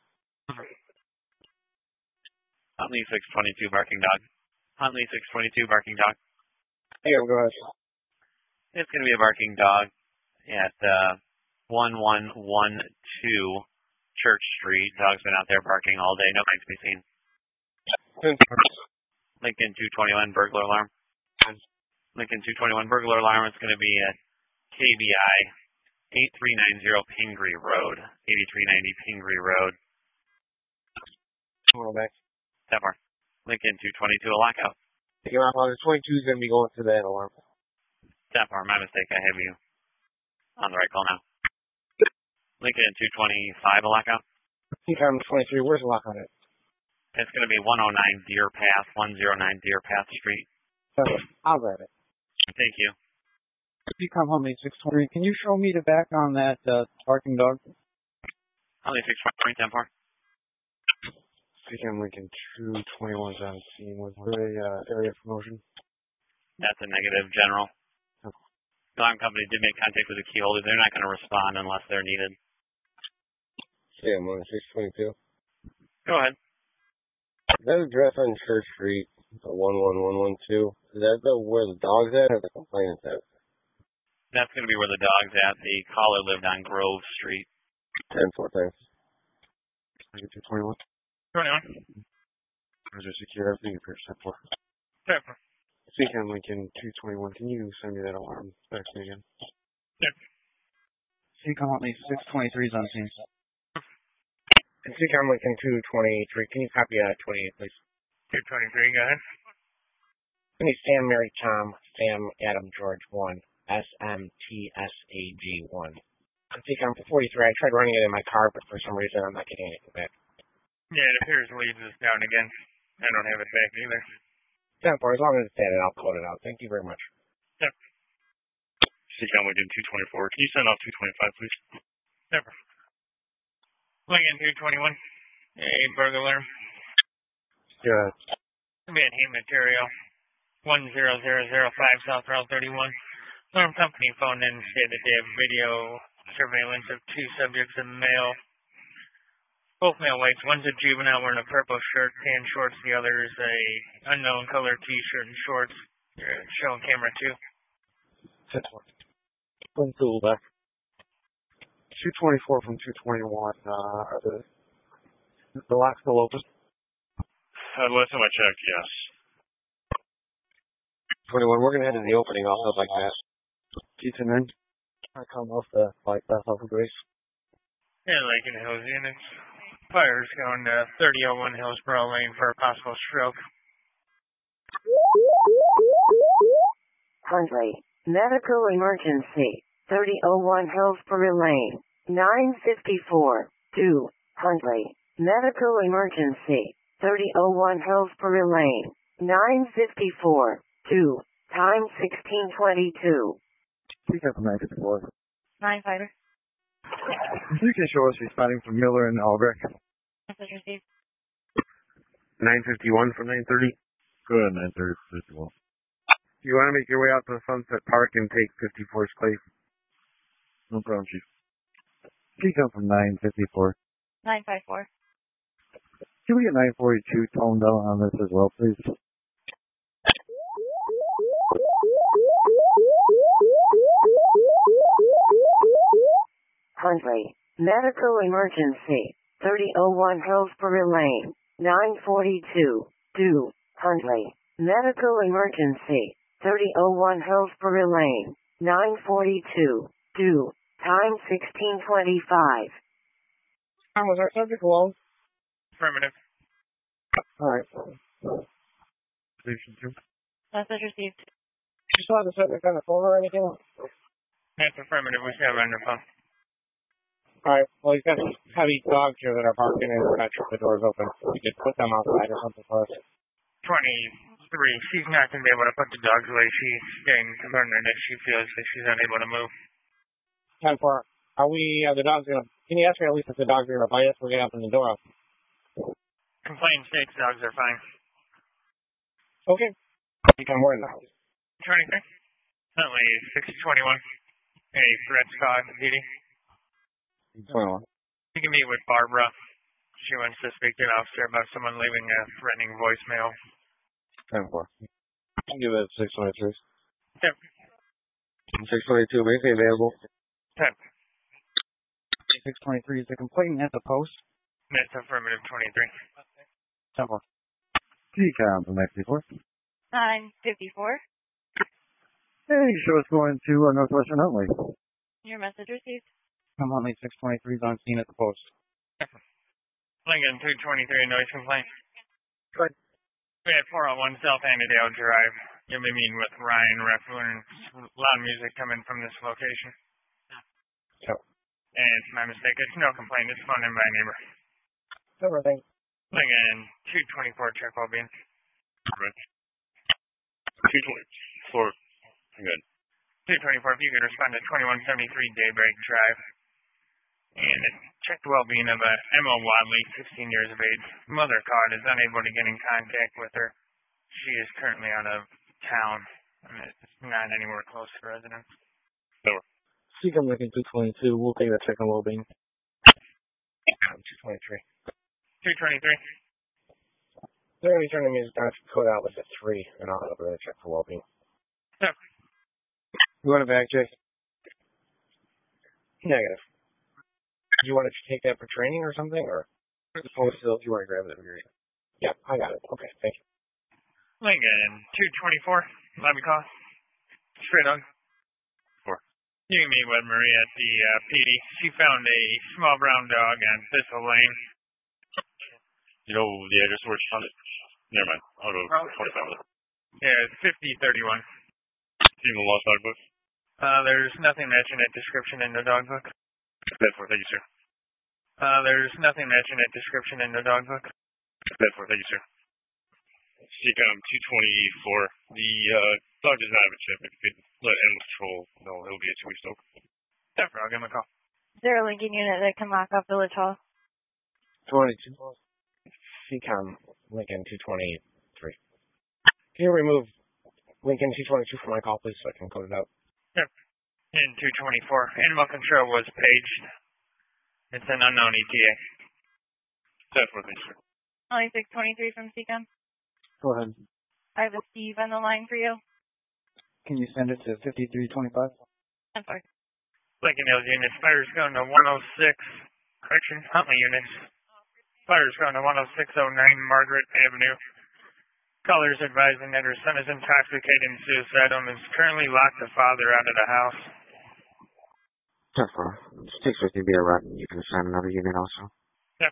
Huntley 622 barking dog. Huntley 622 barking dog. Hey, go ahead. It's going to be a barking dog at 1112 Church Street. Dog's been out there barking all day. Nobody's to be seen. Lincoln 221 burglar alarm. Lincoln 221 burglar alarm is going to be at KBI 8390 Pingree Road. 8390 Pingree Road. Hold on back. That part. Lincoln 222 a lockout. Taking off on the 22 is going to be going to that alarm. That part. My mistake. I have you on the right call now. Lincoln 225 a lockout. CCOM 23, where's the lockout at? It's going to be 109 Deer Path, 109 Deer Path Street. I'll grab it. Thank you. CCOM Huntley 623, can you show me the back on that barking dog? Huntley 623, 10-4. CCOM Lincoln 221 is on scene. Was there a area of promotion? That's a negative, General. The alarm company did make contact with the key holder. They're not going to respond unless they're needed. CCOM 622. Go ahead. That address on Church Street, 11112. Is that where the dog's at or the complainant's at? That's going to be where the dog's at. The caller lived on Grove Street. 10-4, thanks. 21. 21. Is there secure everything appears 10-4? 10-4. CCOM Lincoln 221, can you send me that alarm back to me again? Yep. CCOM Huntley 623 is on scene. CCOM Lincoln 223, can you copy 28, please? 223, go ahead. I need Sam, Mary, Tom, Sam, Adam, George 1, SMTSAG 1. On CCOM 43, I tried running it in my car, but for some reason I'm not getting anything back. Yeah, it appears leads us down again. I don't have it back either. 10-4, as long as it's dead, I'll code it out. Thank you very much. Yep. CCOM Lincoln 224, can you send off 225, please? Never. Lincoln 221, a burglar. Yeah. Commit heat material. 10005 South Route 31. Alarm company phoned in and said that they have video surveillance of 2 subjects, a male. Both male whites. One's a juvenile wearing a purple shirt, tan shorts. The other is a unknown color t-shirt and shorts. Showing camera 2. 10-4. One tool back. 224 from 221. Are the locks still open? Last time I checked, yes. 21, we're going to head to the opening also like that. T10 I come off the bike path off of Grace. Yeah, Lincoln Hills units. Fire's going to 3001 Hillsborough Lane for a possible stroke. Huntley, medical emergency. 3001 Hillsborough Lane. 954. 2. Huntley, medical emergency. 3001 Hillsborough Lane. 954. 2. Time 1622. We got the 954. 9 fighter. You can show us responding from Miller and Albrecht. Message received. 951 from 930. Go ahead, 930 51. You want to make your way out to Sunset Park and take 54's place? No problem, Chief. Seacom from 954. 954. Can we get 942 toned down on this as well, please? Huntley, medical emergency, 3001 Hillsborough Lane, 942, due, Huntley, medical emergency, 3001 Hillsborough Lane, 942, due, time 16:25. Was our subject alone? Affirmative. Alright. Station 2. Message received. You saw the subject on the phone or anything? That's affirmative. We have on the phone. Alright, well, he's got heavy dogs here that are barking and we're not sure if the door's open. We could put them outside or something for us. 23. She's not going to be able to put the dogs away. She's getting concerned if she feels that she's unable to move. 10-4. Are the dogs going to, can you ask me at least if the dogs are going to bite us? We're going to open the door up. Complaint states dogs are fine. Okay. You can warn them. 23. Currently 621. A threat squad PD. 21. You can meet with Barbara. She wants to speak to an officer about someone leaving a threatening voicemail. 10-4. I'll give it 623. Yep. 622, basically available. 10. 623 is the complainant at the post. That's affirmative 23. 10-4. Seacom from 954. 954. Hey, show us going to Northwestern Huntley. Your message received. Come Huntley 623 is on scene at the post. Lincoln 223, noise complaint. Good. We had 401 South Annandale Drive. You'll be meeting with Ryan Raccoon and loud music coming from this location. Yep. And it's my mistake. It's no complaint. It's phoned in by a neighbor. Everything. Lincoln 224, check well being. 224. Good. 224, if you could respond to 2173 Daybreak Drive. And check the well-being of Emma Wadley, 16 years of age. Mother called is unable to get in contact with her. She is currently out of town. And it's not anywhere close to residence. Over. Seacom Lincoln 222. We'll take the check on well-being. 223. 223. They're going to be turning the music down to code out with a 3, and I'll have a check for well-being. Yep. You want it back, Jay? Negative. Do you want to take that for training or something, or the phone still? Do you want to grab it? Yeah, I got it. Okay, thank you. Lincoln 224, lobby call. Straight on. 4. You can meet with Maria at the PD. She found a small brown dog on Thistle Lane. You know the address where she found it? Never mind. I'll go 25 with it. Yeah, it's 5031. Seen the lost dog book? There's nothing mentioned at description in the dog book. That's for, thank you, sir. There's nothing mentioned at description in the dog book. That's for, thank you, sir. Seacom 224. The dog does not have a chip. If you could let animal control know, it'll be a 2-week stroke. Yeah, I'll give him a call. Is there a Lincoln unit that can lock up Village Hall? 22. Seacom Lincoln 223. Can you remove Lincoln 222 from my call, please, so I can code it out? Yep. In 224. Animal control was paged. It's an unknown ETA. That's for, thank you, sir. Only 623 from Seacom. Go ahead. I have a Steve on the line for you. Can you send it to 5325? I'm sorry. Lincoln Hills units. Fires going to 106. Correction, Huntley units. Fires going to 10609 Margaret Avenue. Callers advising that her son is intoxicated and suicidal and is currently locked the father out of the house. 10-4. 650 be a wrap. You can assign another unit also. Yep.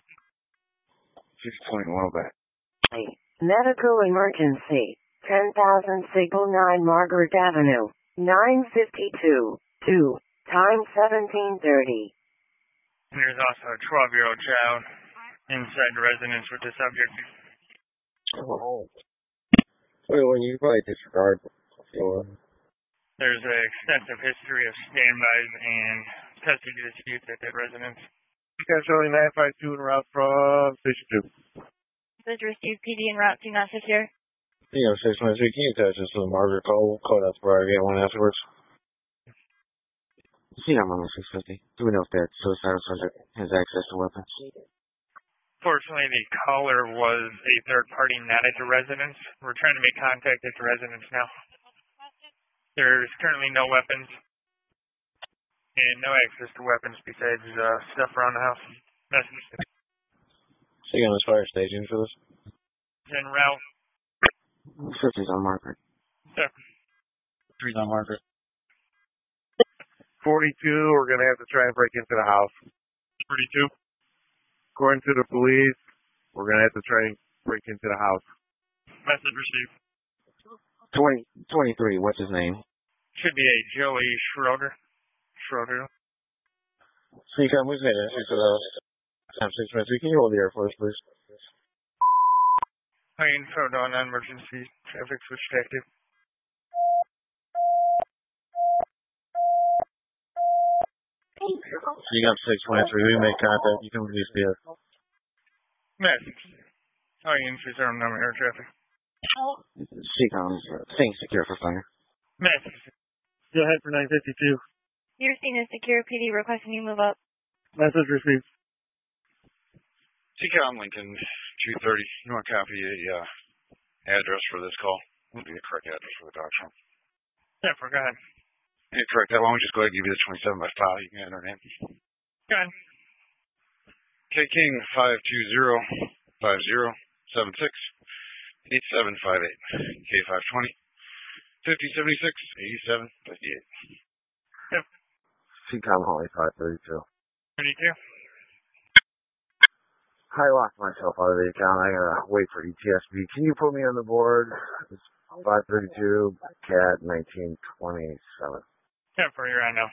621 back. Medical emergency. 10,000 Signal 9 Margaret Avenue. 952. 2. Time 17:30. And there's also a 12-year-old child inside the residence with the subject. Oh. Well, you probably disregard. So, There's an extensive history of standbys and custody disputes at that residence. Okay, Charlie 952 en route from Station 2. Message received. PD en route. Do not secure. Yeah, 613, can you attach this to the Margaret call? We'll call that where I get one afterwards. CCOM on 650. Do we know if that suicidal subject has access to weapons? Fortunately, the caller was a third party not at the residence. We're trying to make contact at the residence now. There's currently no weapons and no access to weapons besides stuff around the house. Message. So you gonna fire staging for this? En route. 50's on Margaret. Sir. 3's on Margaret. 42, we're going to have to try and break into the house. 42. According to the police, we're going to have to try and break into the house. Message received. 23, what's his name? Should be a Joey Schroeder. CCOM, who's that? Time 613, can you hold the air for us, please? High info on emergency traffic switch active. CCOM 623, we make contact. You can release the air. Message. High info on air traffic. CCOM staying secure for fire. Message. Go ahead for 952. Your scene is secure. PD requesting you move up. Message received. CCOM Lincoln 230. You want to copy a address for this call? Would be the correct address for the doctor. Yeah, go ahead. Yeah, correct. That one, we just go ahead and give you the 27 by file. You can enter it in. Go ahead. K King 5205076 8758. K 520 5076 8758. Yep. CCOM Holly 532. 32. I locked myself out of the account. I gotta wait for ETSB. Can you put me on the board? It's 532, CAT 1927. Yeah, for you right now.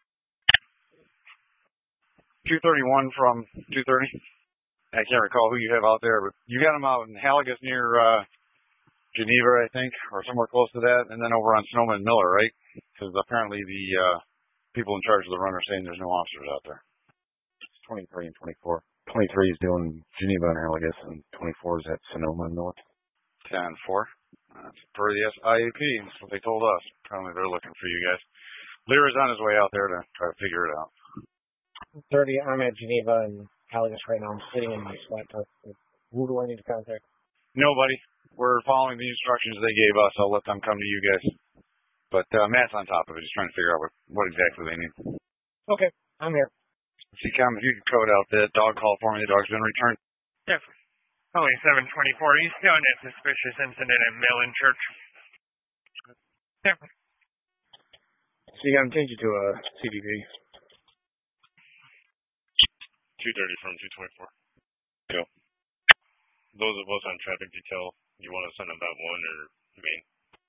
231 from 230. I can't recall who you have out there, but you got them out in Haligus near Geneva, I think, or somewhere close to that, and then over on Snowman Miller, right? Because apparently the people in charge of the run are saying there's no officers out there. 23 and 24. 23 is doing Geneva and Haligus, and 24 is at Sonoma Miller. 10-4. That's per the IAP. That's what they told us. Apparently they're looking for you guys. Lear's on his way out there to try to figure it out. 30, I'm at Geneva and Haligus right now. I'm sitting in my spot. Who do I need to contact? Nobody. We're following the instructions they gave us. I'll let them come to you guys. But Matt's on top of it. He's trying to figure out what exactly they need. Okay, I'm here. CCOM, if you could code out that dog call for me. The dog's been returned. Yep. Only 724. He's still in that suspicious incident at Millen Church. Yep. CCOM, change you to a CDP. 230 from 224. Go. Those of us on traffic detail, you want to send them that one or main?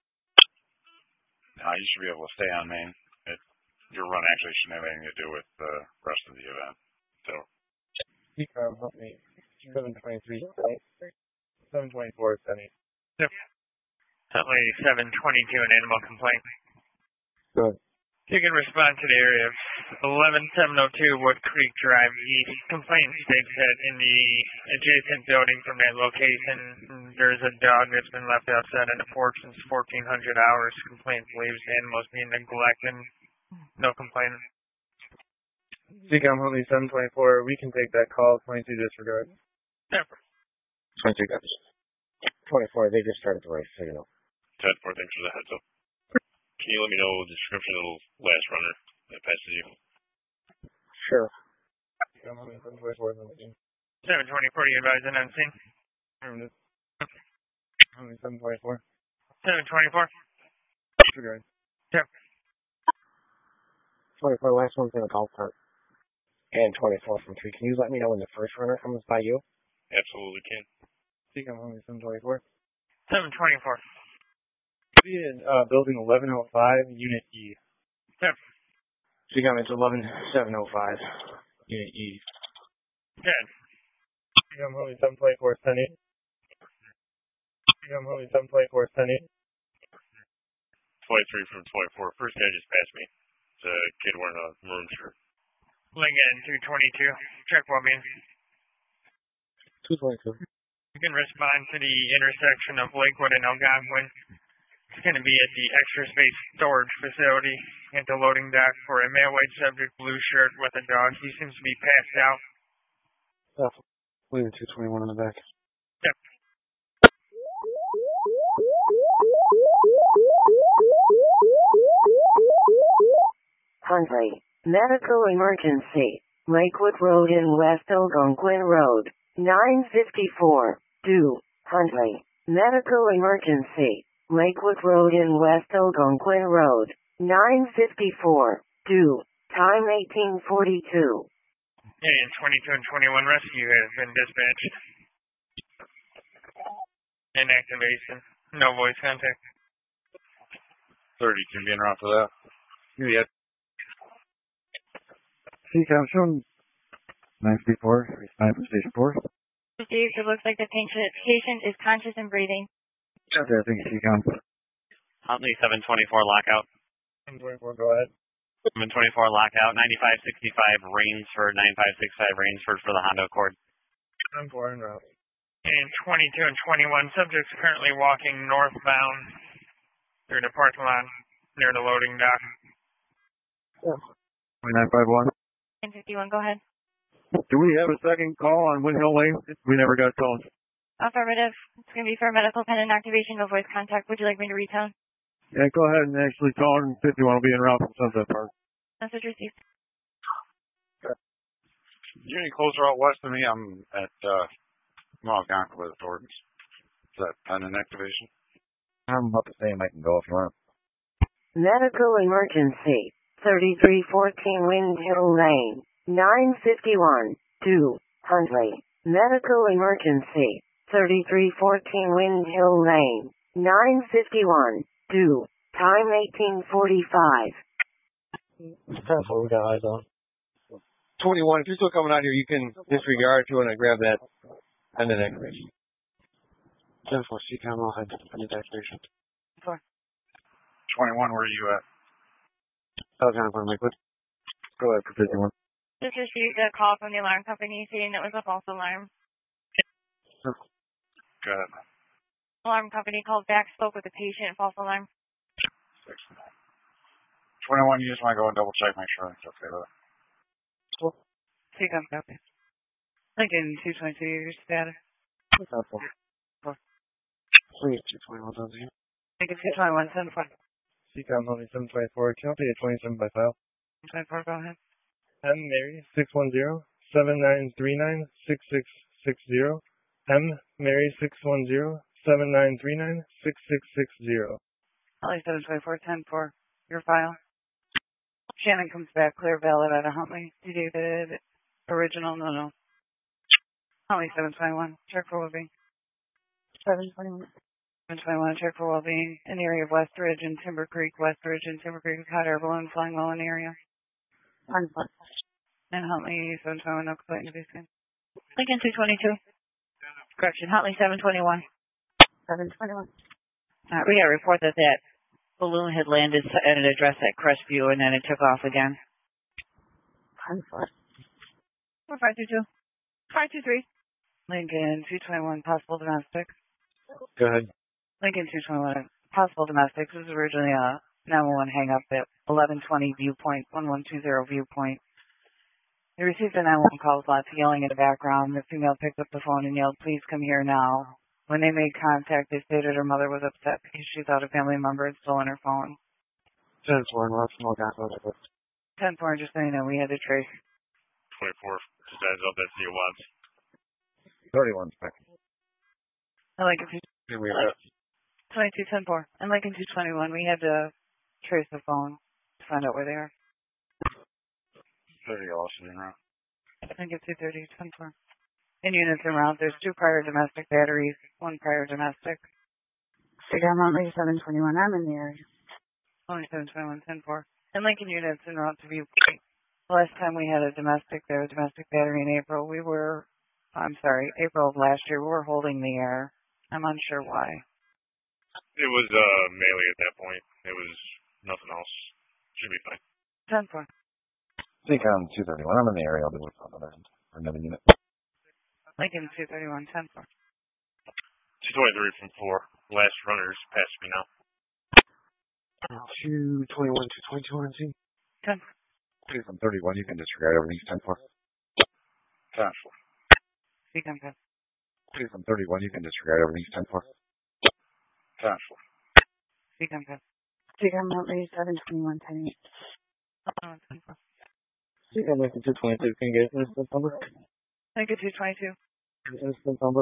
You should be able to stay on main. Your run actually shouldn't have anything to do with the rest of the event. So. Help me. 723. 724 is sending. Yep. Only 722, an animal complaint. Good. You can respond to the area of 11702 Wood Creek Drive East. Complaint states that in the adjacent building from that location, there's a dog that's been left outside on the porch since 1400 hours. Complaint believes the animal's being neglected. No complaint. CCOM Huntley 724, we can take that call. 22 disregard. Yep. 23 guys. 24, they just started the race, so you know. 10-4, thanks for the heads up. Can you let me know the description of the last runner that passes you? Sure. 724, you advise an unseen? 724. 724. Disregard. Yep. 24, last one's in a golf cart. And 24 from 3. Can you let me know when the first runner comes by you? Absolutely can. CCOM Huntley 724. 724. Be in building 1105, Unit E. Yep. CCOM, it's 11705, Unit E. Good. CCOM Huntley 724, sending. CCOM Huntley 724, sending. 23 from 24. First guy just passed me. It's a kid wearing a maroon shirt. Lincoln 222. Check well-being. 222. You can respond to the intersection of Lakewood and Algonquin. It's going to be at the Extra Space Storage Facility at the loading dock for a male white subject, blue shirt with a dog. He seems to be passed out. Leaving 221 in the back. Yep. Huntley. Medical emergency. Lakewood Road and West Algonquin Road. 954. Do. Huntley. Medical emergency. Lakewood Road and West Algonquin Road. 954. Do. Time 1842. And 22 and 21 rescue has been dispatched. Inactivation. No voice contact. 30 can be en route for that. Yeah. CCOM shown 934, respond from Station 4. Received. It looks like the patient is conscious and breathing. Out there, thank you, CCOM. Huntley 724 lockout. 724, go ahead. 724 lockout. 9565 Rainsford. 9565 Rainsford for the Honda Accord. 7-4 en route. And 22 and 21 subjects currently walking northbound through the parking lot near the loading dock. 2951. 1051, go ahead. Do we have a second call on Windhill Lane? We never got told. Affirmative. It's going to be for medical pendant activation, no voice contact. Would you like me to retone? Yeah, go ahead and actually tone. 51 will be en route from Sunset Park. Message received. You're any closer out west than me? I'm at Algonquin with Thornton's. Is that pendant activation? I'm about the same. I can go if you want. Medical emergency. 3314 Windhill Lane. 951. Do. Huntley. Medical emergency. 3314 Windhill Lane. 951. Do. Time 1845. That's what we got eyes on. 21, if you're still coming out here, you can disregard to and grab that and then activation. 10-4, CCOM, I'll head to the activation. 4. 21, where are you at? Algonquin, Lakewood. Go ahead for 51. Just received a call from the alarm company saying it was a false alarm. Go ahead. Alarm company called back, spoke with the patient, false alarm. 21, you just want to go and double check, make sure it's okay with it. CCOM copy. Lincoln 222, your status. What's that for? 4. Please, 221, down to you. Lincoln 221, 7-4. CCOM only 724. Can I pay a 27 by file? 7-4, go ahead. M. Mary 610-7939-6660. M. Mary 610-7939-6660. Huntley 724, 10-4. Your file. Shannon comes back, clear valid out of Huntley. Dated original, no. Huntley 721, check for well-being. 721. 721, check for well-being. In the area of West Ridge and Timber Creek, West Ridge and Timber Creek, hot air balloon flying low in the area. And Huntley 721, no complaint to be seen. Lincoln 222. Correction, Huntley 721. 721. We got a report that balloon had landed at an address at Crestview and then it took off again. 4522. 523. Lincoln 221, possible domestic. Go ahead. Lincoln 221, possible domestic. This was originally a 911 hang-up at 1120 Viewpoint, 1120 Viewpoint. They received a 911 call with lots of yelling in the background. The female picked up the phone and yelled, "Please come here now." When they made contact, they stated her mother was upset because she thought a family member had stolen her phone. 10-4, and lots more guys. 10-4, just so you know, we had to trace. 24, just adds up, that's the watts. 31 back. I like it. Here we are. 22, 10-4. And Lincoln 221, we had to trace the phone to find out where they are. 30 Austin in route. Lincoln 230, 10-4. In units en route, there's 2 prior domestic batteries, 1 prior domestic. CCOM only 721. I'm in the area. Only 721, 10-4. And Lincoln units en route to Viewpoint. Last time we had a domestic battery in April, April of last year, we were holding the air. I'm unsure why. It was melee at that point. It was nothing else. Should be fine. 10-4. CCOM 231. I'm in the area. I'll be with another unit. Lincoln 231, 10-4. 223 from 4. Last runners past me now. 221, 222 on Z. 10. 2 from 31. You can disregard everything. 10-4. Cancel. CCOM 10. 2 from 31. You can disregard everything. 10-4. Cancel. CCOM 10. CCOM Mountain 721, 10-8. CCOM Lincoln 222. Can you get an instance number? Lincoln 222. Instance number?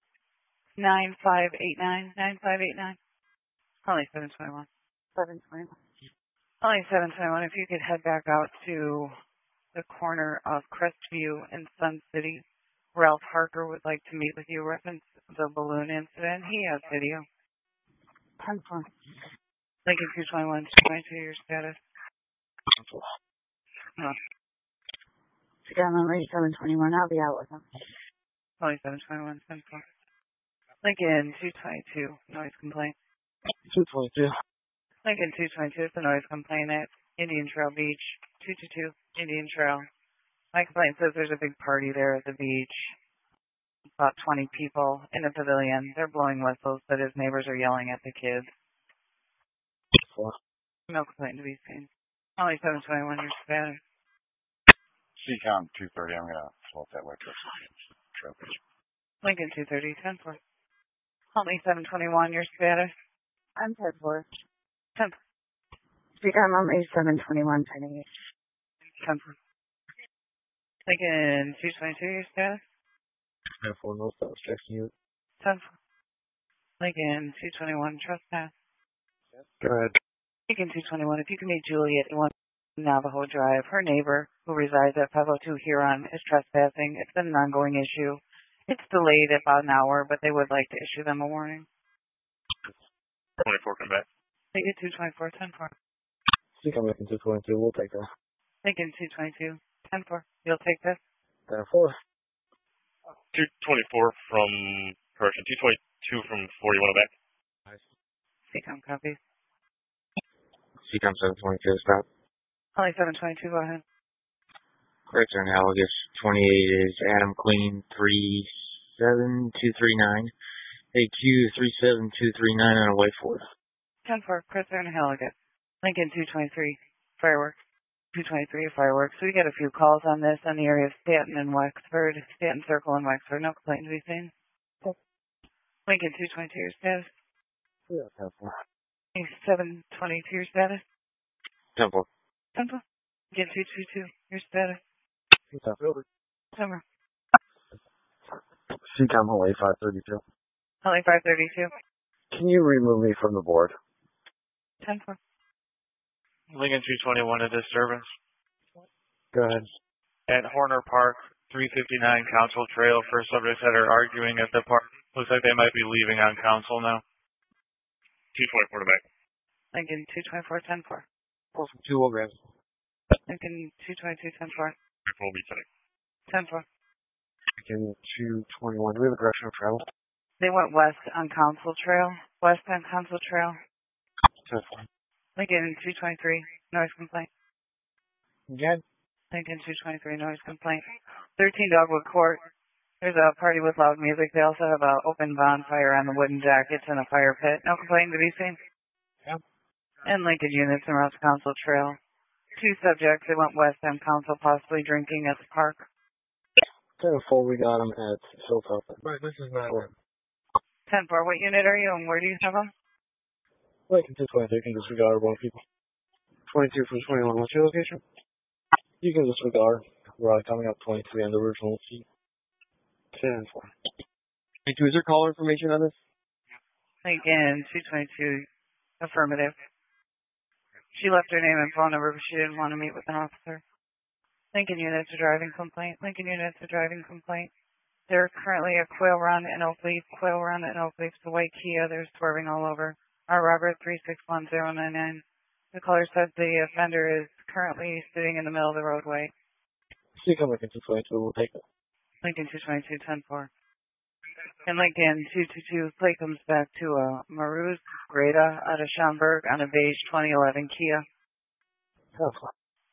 9589. 9589. Only 721. 721. Only 721. If you could head back out to the corner of Crestview and Sun City. Ralph Harker would like to meet with you. Reference the balloon incident. He has video. 10-4. Lincoln 221, 222, your status. Oh. CCOM Mountain 721. I'll be out with him. Only 721, 10-4. Lincoln 222, noise complaint. 222. Lincoln 222, it's a noise complaint at Indian Trail Beach. 222, Indian Trail. My complaint says there's a big party there at the beach. About 20 people in a pavilion. They're blowing whistles, but his neighbors are yelling at the kids. 4. No complaint to be seen. Only 721, your status. CCOM 230. I'm going to float that way to Trail Beach. Lincoln 230, 10-4. Only 721, your status. I'm 10-4. 10-4. CCOM Mountain 721, 10-8. 10-4. Lincoln 222, your status. 10-4, no status. Checking you. 10-4. Lincoln 221, trespass. Go ahead. Lincoln 221, if you can meet Julie at 1 Navajo Drive. Her neighbor, who resides at 502 Huron, is trespassing. It's been an ongoing issue. It's delayed about an hour, but they would like to issue them a warning. 24, come back. Lincoln 224, 10-4. CCOM Lincoln 222. We'll take that. Lincoln 222, 10-4. You'll take this? 10-4. 224 from, correction, 222 from 41 back. CCOM copies. CCOM 722, stop. Only 722, go ahead. Correct, analogous. 28 is Adam Queen 37239. AQ 37239 on a way forward. 10-4, Chris and Halligan. Lincoln 223, fireworks. 223, fireworks. We get a few calls on this on the area of Stanton and Wexford. Stanton Circle and Wexford. No complaint to be seen. Lincoln 222, your status. Yeah, 10-4. 722, your status. 10-4. 10-4. Lincoln 222, your status. 10-4. 10-4. CCOM Hawaii 532. Only 532. Can you remove me from the board? 10-4. Lincoln 221, a disturbance. Go ahead. At Horner Park, 359 Council Trail, for subjects that are arguing at the park. Looks like they might be leaving on council now. 224 to back. Lincoln 224, 10-4. 4 from 2 will grab. Lincoln 222, 10-4. Will be today. 10-4. Lincoln 221. Do we have a direction of travel? They went west on Council Trail. West on Council Trail. 10-4. Lincoln 223, noise complaint. Again? Lincoln 223, noise complaint. 13 Dogwood Court. There's a party with loud music. They also have an open bonfire on the wooden jackets and a fire pit. No complaint to be seen. Yeah. And Lincoln units around Council Trail. 2 subjects. They went west on Council, possibly drinking at the park. 10-4, we got them at Hilltop. Right, this is not 10-4, what unit are you and where do you have them? Lincoln 223, you can disregard 1 people. 22 from 21, what's your location? You can disregard. We're coming up 23 on the original sheet. 10-4. 22, is there caller information on this? Lincoln 222, affirmative. She left her name and phone number, but she didn't want to meet with an officer. Lincoln units, a driving complaint. Lincoln units, a driving complaint. They're currently at Quail Run and Oak Leaf. Quail Run and Oak Leaf, the white Kia. They're swerving all over. R. Robert 361099. The caller said the offender is currently sitting in the middle of the roadway. CCOM Lincoln 222, we'll take it. Lincoln 222, 10-4. And Lincoln 222, plate comes back to a Maruz Greta out of Schaumburg on a beige 2011 Kia. 10-4.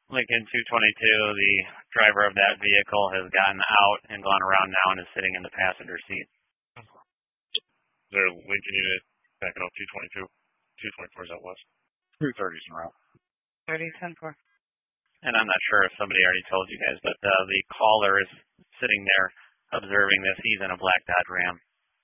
Lincoln 222, the driver of that vehicle has gotten out and gone around now and is sitting in the passenger seat. Is there a Lincoln unit backing up 222? 224 is out west. 230's en route. 30-10-4. And I'm not sure if somebody already told you guys, but the caller is sitting there observing this. He's in a black Dodge Ram.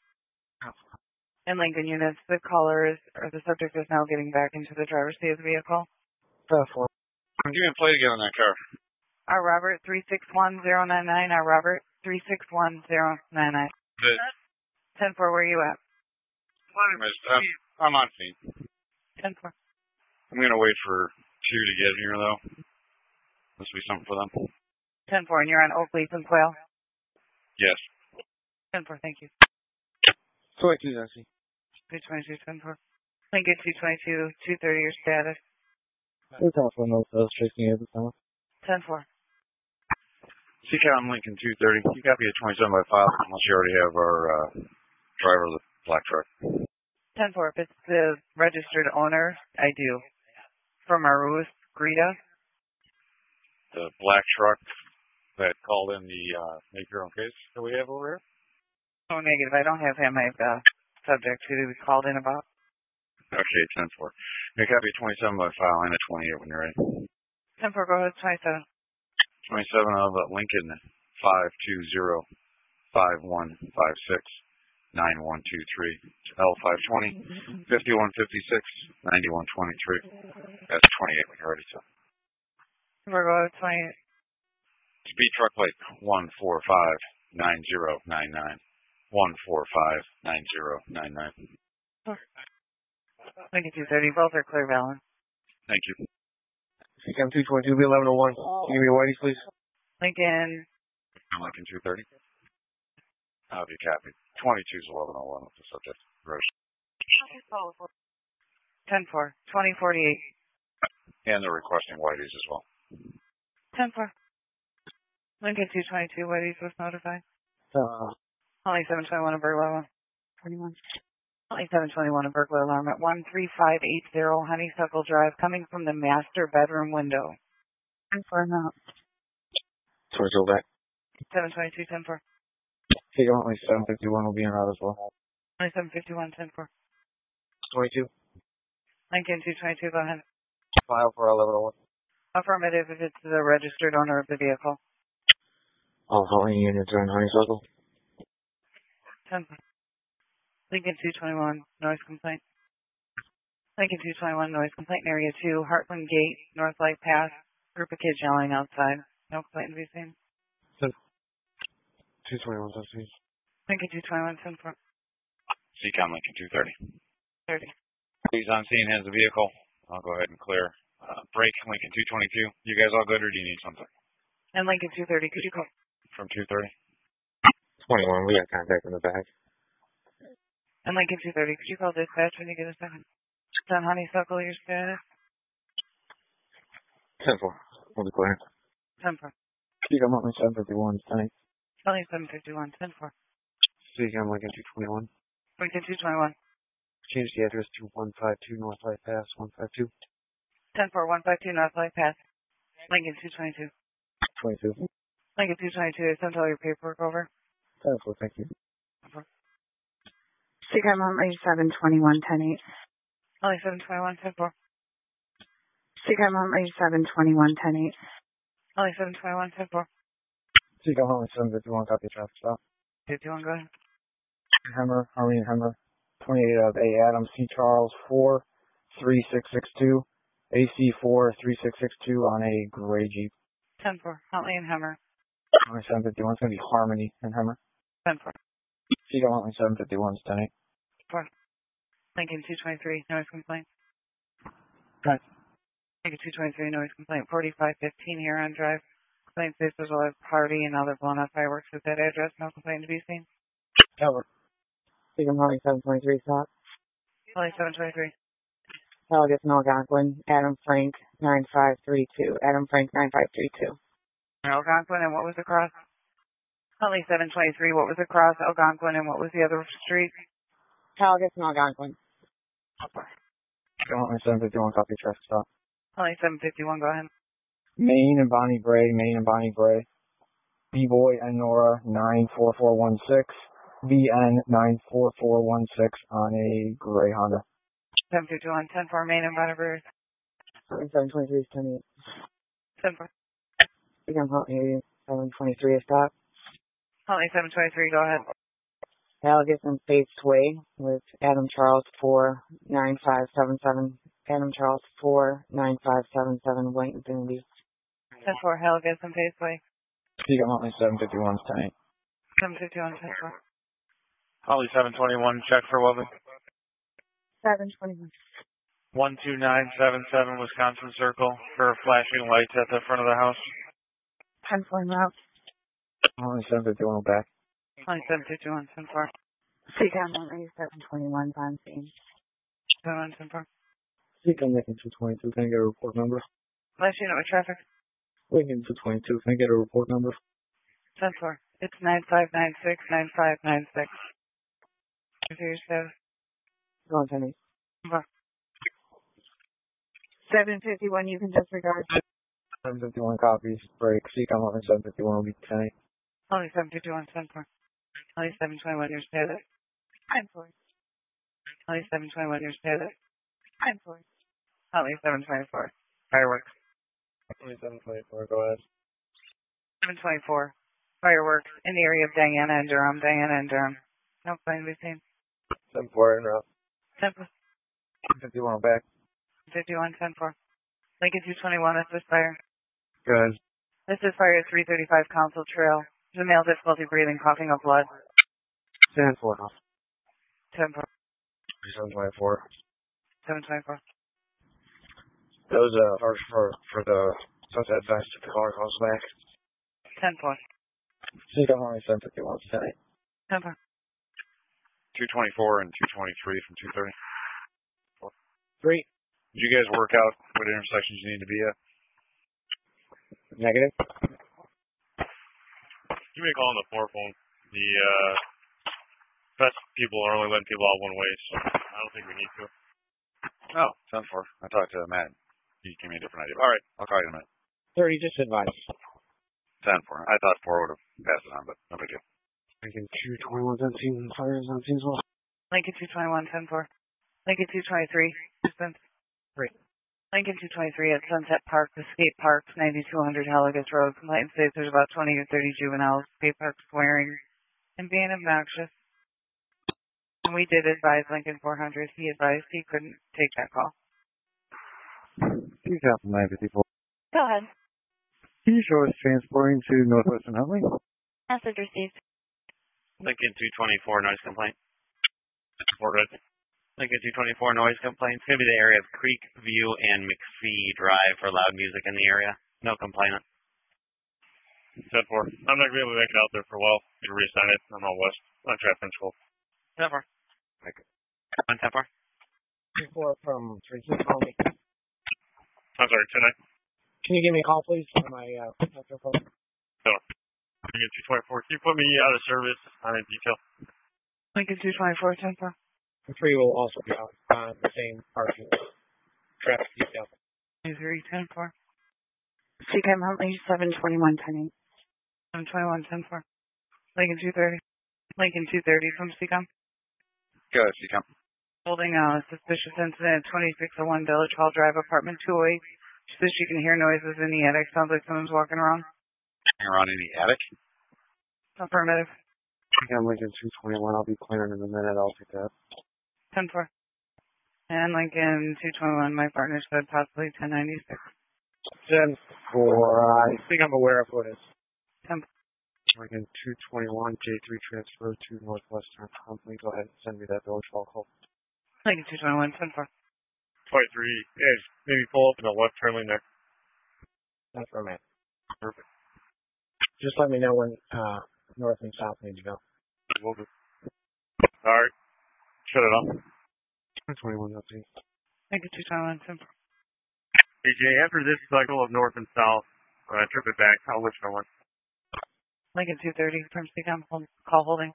In Lincoln units, the subject is now getting back into the driver's seat of the vehicle. 4. Give me a plate again on that car. Our Robert 361099. Our Robert 361099. 10-4, where are you at? I'm on scene. 10-4. I'm going to wait for 2 to get here, though. This will be something for them. 10-4, and you're on Oak Leaf and Quail? Yes. 10-4, thank you. 22, Nancy. 222, 10-4. Lincoln 222, 230, your status? We're also no illustrating at the time. 10-4. CCAM Lincoln 230. You copy a 27 by file unless you already have our driver of the black truck. 10-4, if it's the registered owner, I do. From our Ruth, Greta. The black truck that called in the make your own case that we have over here? Oh, negative. I don't have him. I have the subject who we called in about. Okay, 10-4. You copy a 27 by file and a 28 when you're ready. 10-4, go ahead, 27. 27 of Lincoln 520-5156-9123. L520 5156-9123. That's 28 when you're ready, sir. 10-4, go ahead, 28. Speed truck plate 1459099. 1459099. Lincoln 230, both are clear, Valen. Thank you. CCAM 222, be 1101. Can you give me a whitey, please? Lincoln. Lincoln 230. I'll be copied. 22's 1101 with the subject. Gross. 10-4, 2048. And they're requesting whiteys as well. 10-4. Lincoln 222, whiteys was notified. Only 721 of burglar alarm. 21. Only 721 of burglar alarm at 13580 Honeysuckle Drive, coming from the master bedroom window. 10-4 now. Towards the back. 722, 10-4. CCAM only 751 will be en route as well. Only 751, 10-4. 22. Lincoln 222, go ahead. File for 1101. Affirmative if it's the registered owner of the vehicle. All hauling units are in Honeysuckle. 10-4. Lincoln 221, noise complaint. Lincoln 221, noise complaint in area 2, Heartland Gate, North Light Path. Group of kids yelling outside. No complaint to be seen. 221, please. Lincoln 221, 10-4. CCOM Lincoln 230. 30. He's on scene, has the vehicle. I'll go ahead and clear. Break Lincoln 222. You guys all good, or do you need something? And Lincoln 230, could you call? From 230. 21, we got contact in the back. And Lincoln 230, could you call dispatch when you get a second? It's on Honeysuckle, your status? 10-4. We'll be clear. 10-4. CCAM only 751 tonight. Only 751, 10-4. CCAM Lincoln 221. Lincoln 221. Change the address to 152 North Light Pass, 152. 10-4, 152 North Light Path. Lincoln 222. 22. Lincoln 222, I sent all your paperwork over. 10-4, thank you. CCAM only 721, 10-8. Only 721, 10-4. CCAM only 721, 10-8. Only 721, 10-4. CCAM only 751, copy traffic stop. 51, go ahead. Hemmer, Harleen Hemmer, 28 of A. Adams, C. Charles, 43662, AC 43662 on a gray Jeep. 10-4, Huntley and Hemmer. Only 751, it's going to be Harmony and Hemmer. 10-4. CCAM only 751, 10-8. 4. Lincoln 223, noise complaint. Right. Lincoln 223, noise complaint. 4515 here on Drive. Complaint says there's a party and other blown up fireworks at that address. No complaint to be seen. Cover. CCAM only 723, stop. Only 723. Delegates in Algonquin, Adam Frank 9532. Adam Frank 9532. Algonquin, and what was the cross? Only 723. What was the cross? Algonquin, and what was the other street? Delegates in Algonquin. CCAM only 751, copy traffic stop. Only 751, go ahead. Maine and Bonnie Bray, B-Boy and Nora 94416, BN 94416 on a gray Honda. 751, 10-4, Maine and Bonnie Bray. 723 is 10-8. 10-4. Become Huntley 723 is stop. Huntley 723, go ahead. Algus and Faith's Way with Adam Charles 49577. Adam Charles 49577, White Infinity. 10-4, Helgas and Paceway. Speaker Huntley 751 is 751, 10-8. 10-4. Holly 721, check for Weldon. 721. 12977 Wisconsin Circle for flashing lights at the front of the house. 10-4 route. Huntley 751 back. Huntley 751, 10-4. Seacom 721 on scene. 7-1, 10-4. Seacom Lincoln 222, can I get a report number? Last unit with traffic. Lincoln 222, can I get a report number? 10-4. It's 9596, 9596. Here's your status. Go on, Penny. 751, you can disregard. 751 copies, break. Seacom Huntley 751 will be 10-8. Huntley 751, 10-4. Huntley 721, your status. 10-4. Huntley 721, your status. 10-4. Huntley 724. Fireworks. Huntley 724, go ahead. 724. Fireworks in the area of Diana and Durham. No plane to be seen. 7-4 en route. 10-4. 51 back. 51, 10-4. Lincoln 221, this is fire. Good. This is fire at 335 Council Trail. There's a male difficulty breathing, coughing up blood. 10-4 off. 10-4. 724. 724. Those for the Sunset Fest if the car calls back. 10-4. Seacom Huntley 751 10-8. 10-4. 224 and 223 from 230. 3. Did you guys work out what intersections you need to be at? Negative. Give me a call on the 4 phone. The best people are only letting people out one way, so I don't think we need to. Oh, 10-4. I talked to Matt. He gave me a different idea. All right, I'll call you in a minute. 30, just advice. 10-4. I thought 4 would have passed it on, but no big deal. Lincoln 221 17, fires 17 as well. Lincoln 221, 10-4. Lincoln 223, distance. 3. Lincoln 223 at Sunset Park, Escape Parks, 9200 Heligas Road. Complaint states there's about 20 or 30 juveniles. Escape Park swearing and being obnoxious. And we did advise Lincoln 400. He advised he couldn't take that call. Seacom 954. Go ahead. Seashore is transporting to Northwestern Huntley. Message received. Lincoln 224, noise complaint. Fort Red. Lincoln 224, noise complaint. It's going to be the area of Creek View and McPhee Drive for loud music in the area. No complainant. 10-4. I'm not going to be able to make it out there for a while. You can reassign it. I'm out west. On traffic control. 10-4. 10-4. 3-4 from 3 call me. I'm sorry, 10-9. Can you give me a call, please, on my phone? No. Lincoln 224. Can you put me out of service on a detail? Lincoln 224, 10-4. The 3 will also be out on the same parking traffic detail. 3, 10-4. Seacom Huntley 721 10-8. 721, 10-4. Lincoln 230. Lincoln 230 from Seacom. Good, Seacom. Holding a suspicious incident at 2601 Village Hall Drive, apartment 208. She says she can hear noises in the attic. Sounds like someone's walking around. Around in the attic? Affirmative. Seacom Lincoln 221. I'll be clearing in a minute. I'll take that. 10-4. And Lincoln 221, my partner said possibly 1096. 10-4. I think I'm aware of what it is. 10. Lincoln 221, J3 transfer to Northwestern Huntley. Go ahead and send me that Village Hall call. Lincoln 221, 10-4. 23. Yeah, maybe pull up in the left turn lane there. That's where I'm at. Perfect. Just let me know when north and south need to go. Will do. All right. Shut it off. 21, that's it. Lincoln 221, 10-4. AJ, after this cycle of north and south, when I trip it back, I'll let you know when. Lincoln 230 from Seacom, call holding.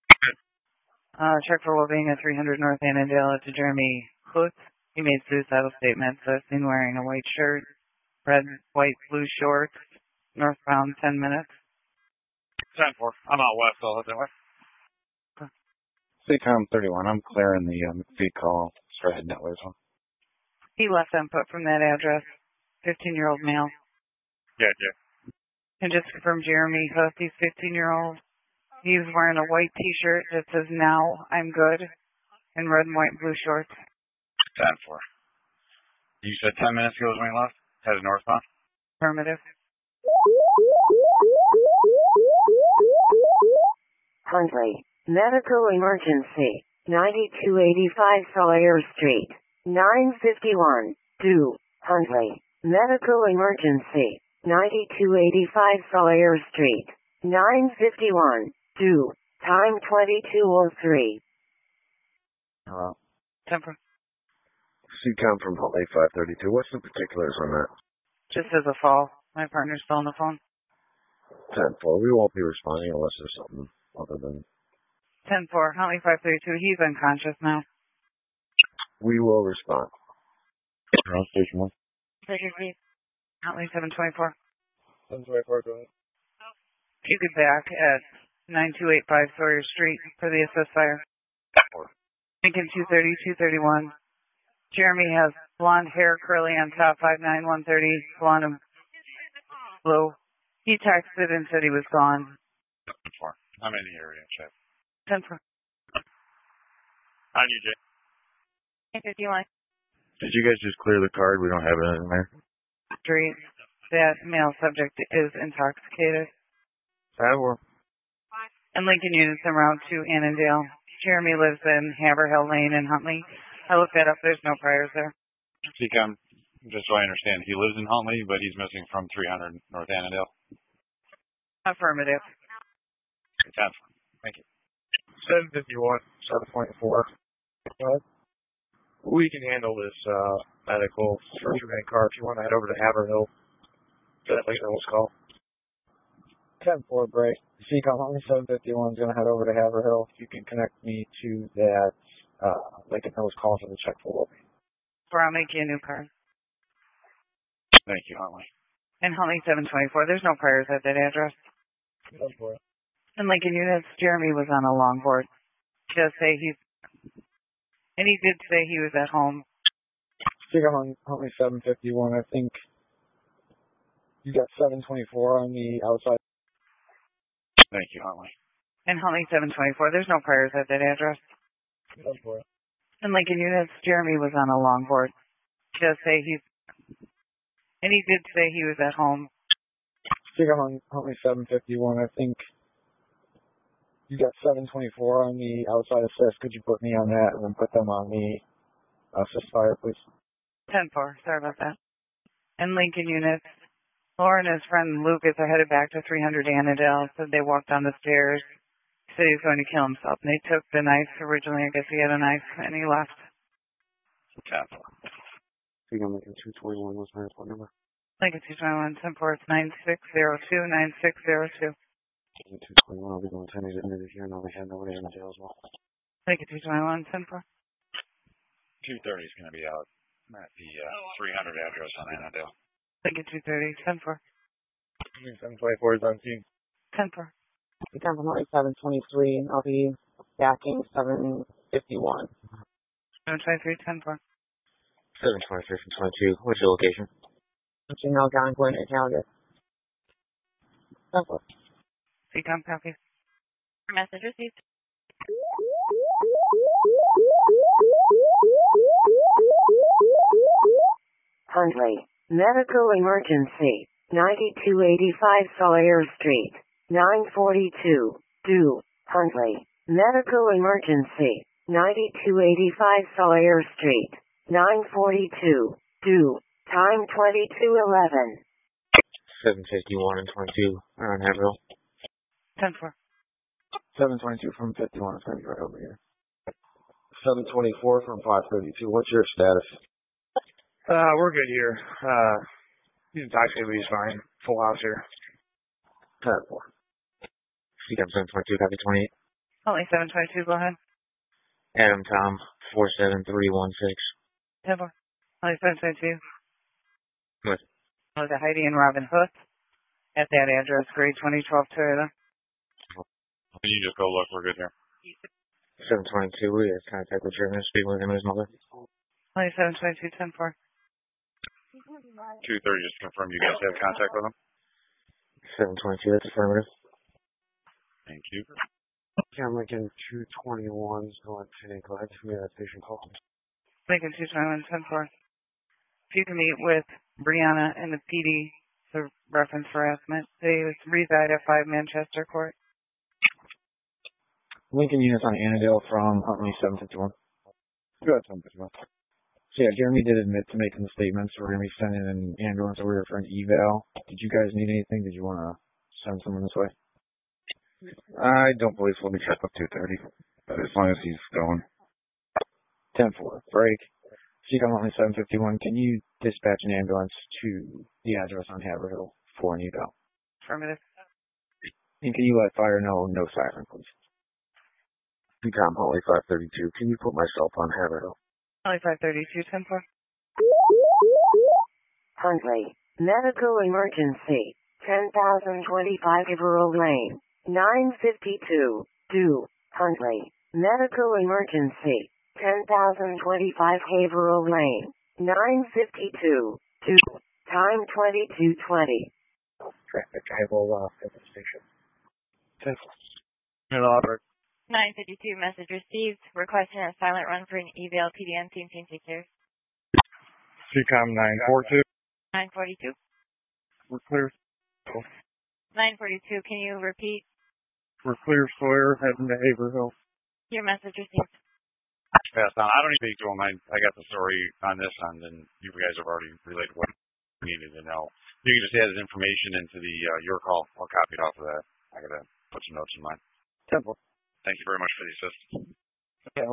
Check for well-being at 300 North Annandale to Jeremy Hoots. He made suicidal statements, seen wearing a white shirt. red, white, blue shorts, northbound 10 minutes. 10-4. I'm out west, so I'll hit that way. CCOM 31. I'm clearing the McPhee call. Start heading that way as well. He left input from that address. 15-year-old male. Yeah. And just confirm Jeremy Huss, he's 15-year-old. He's wearing a white t-shirt that says "Now I'm good" and red and white and blue shorts. 10-4. You said 10 minutes ago is when he left? Headed northbound? Affirmative. Huntley, medical emergency, 9285 Sawyer Street, 951, due, Huntley, medical emergency, 9285 Sawyer Street, 951, due, time 22:03. Hello. Temper. CCOM from Huntley 532. What's the particulars on that? Just as a fall. My partner's still on the phone. 10-4. We won't be responding unless there's something other than... 10-4. Huntley 532. He's unconscious now. We will respond. Ground station 1. Huntley 724. 724, go ahead. You get back at 9285 Sawyer Street for the assist fire. Lincoln 230, 231. Jeremy has blonde hair, curly on top, 5'9", 130, blonde and blue. He texted and said he was gone. 10-4. I'm in the area, check. 10-4. On you, Jay. 51. Did you guys just clear the card? We don't have it in there. Street. That male subject is intoxicated. 10-4. And Lincoln units en route to Annandale. Jeremy lives in Haverhill Lane in Huntley. I looked that up. There's no priors there. CCOM, just so I understand, he lives in Huntley, but he's missing from 300 North Annandale. Affirmative. 10-4. Thank you. 751, 724. Go ahead. We can handle this medical surgery van car if you want to head over to Haverhill. That late was call. 10-4 break. CCOM Huntley 751 is going to head over to Haverhill. If you can connect me to that Lincoln Hills call for the check for me. Or I'll make you a new card. Thank you, Huntley. And Huntley 724. There's no priors at that address. 10-4. And Lincoln units, Jeremy was on a longboard. He did say he was at home. CCOM Huntley 751. I think you got 724 on the outside. Thank you, Huntley. And Huntley 724. There's no priors at that address. 10-4. And Lincoln units, Jeremy was on a longboard. He did say he was at home. CCOM Huntley 751. I think you got 724 on the outside assist. Could you put me on that and then put them on the assist fire, please? 10-4. Sorry about that. And Lincoln units, Lauren and his friend Lucas are headed back to 300 Annandale. Said they walked down the stairs. He said he was going to kill himself. And they took the knife. Originally, I guess he had a knife, and he left. 10-4. CCOM Lincoln 221. What's my report number? Lincoln 221, 10-4. It's 9602, 9602. 221. I'll be going 10 into this year, and I'll be heading over to Annandale as well. Lincoln 221, 10-4. 230 is going to be out at the 300 address on Annandale. Lincoln 230, 10-4. 724 is on scene. 10-4. CCOM Huntley 723. I'll be backing 751. 723, 10-4. 723 from 22. What's your location? Reaching Algonquin and Calgary. 10-4. CCOM copy. Message received. Huntley, medical emergency, 9285 Sawyer Street, 942, due, Huntley, medical emergency, 9285 Sawyer Street, 942, due, time 22:11. 751 and 22 are on Haverhill. 10-4. 722 from 51 is going to be right over here. 724 from 532. What's your status? We're good here. He's intoxicated, but he's fine. Full house here. 10-4. CCOM 722, copy 28. Huntley 722, go ahead. Adam Tom 47316. 10-4. Huntley 722. What? Was it Heidi and Robin Huth at that address, grade 2012 Toyota? You just go look. We're good here. 722, we have contact with Chairman Spiegler and his mother. 2722 10-4. 230, just to confirm you guys have contact with them. 722, that's affirmative. Thank you. John Lincoln 221 is going to neglect. We have a patient call. Lincoln 221 10-4. If you can meet with Brianna and the PD for reference harassment, they reside at 5 Manchester Court. Lincoln units on Annandale from Huntley 751. Go ahead, 751. So yeah, Jeremy did admit to making the statements. We're going to be sending an ambulance over for an eval. Did you guys need anything? Did you want to send someone this way? I don't believe so. Let me check up 230. But as long as he's going. 10-4. Break. Seacom Huntley 751. Can you dispatch an ambulance to the address on Haverhill for an eval? Affirmative. And can you let fire know no siren, please? Seacom Huntley 532. Can you put myself on Haverhill? Huntley 532 10-4. Huntley, medical emergency, 10,025 Haverhill Lane, 952, due, Huntley, medical emergency, 10,025 Haverhill Lane, 952, due, time 22:20. Traffic, I will at the station. 10-4. Good order. 952 message received. Requesting a silent run for an eval. PDN team take care. CCOM 942. 942. We're clear. 942. Can you repeat We're clear, Sawyer, heading to Haverhill. your message received? Passed on. I don't need to speak to him. I got the story on this end, and you guys have already relayed what you needed to know. You can just add his information into the your call. I'll copy it off of that. I got to put some notes in mine. 10-4. Thank you very much for the assistance. Okay.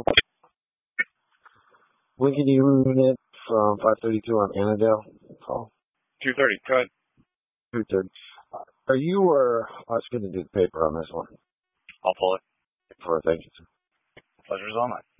Lincoln unit from 532 on Annandale. Call. 230. Go ahead. 230. Are you or us going to do the paper on this one? I'll pull it. Thank you, sir. Pleasure's all mine.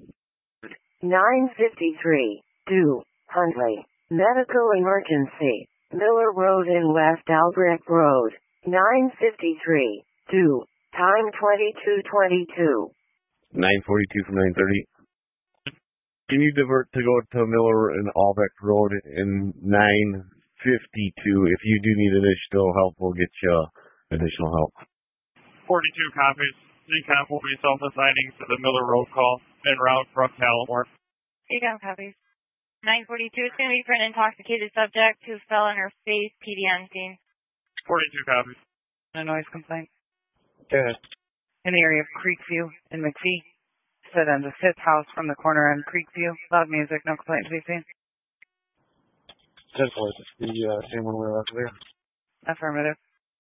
953, due, Huntley, medical emergency, Miller Road and West Albrecht Road, 953, due, time 22:22. 942 from 930. Can you divert to go to Miller and Albrecht Road in 952? If you do need additional help, we'll get you additional help. 42 copies. CCOM will be self-assigning to the Miller Road call en route from Palomar. CCOM copies. 942 is going to be for an intoxicated subject who fell on her face. PDN scene. 42 copies. A noise complaint. Go ahead. In the area of Creekview in McPhee. Sit on the 5th house from the corner on Creekview. Loud music, no complaint to be seen. 10-4. It's the same one we were after there. Affirmative.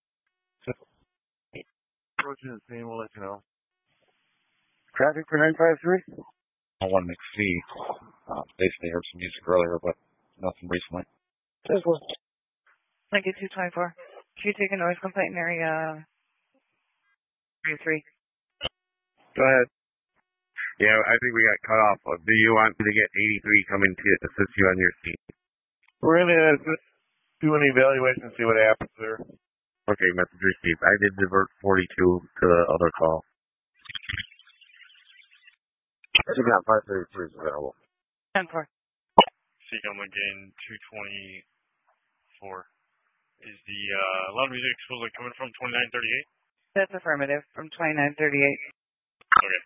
Approaching the scene, we'll let you know. Traffic for 953? I want to McPhee. Basically heard some music earlier, but nothing recently. 10-4. Lincoln 224. Can you take a noise complaint in area 33? Go ahead. Yeah, I think we got cut off. Do you want me to get 83 coming to assist you on your scene? We're going to do an evaluation and see what happens there. Okay, message received. I did divert 42 to the other call. CCOM 533 is available. 10-4. CCOM Lincoln 224. Is the loud music supposedly coming from 2938? That's affirmative from 2938. Okay.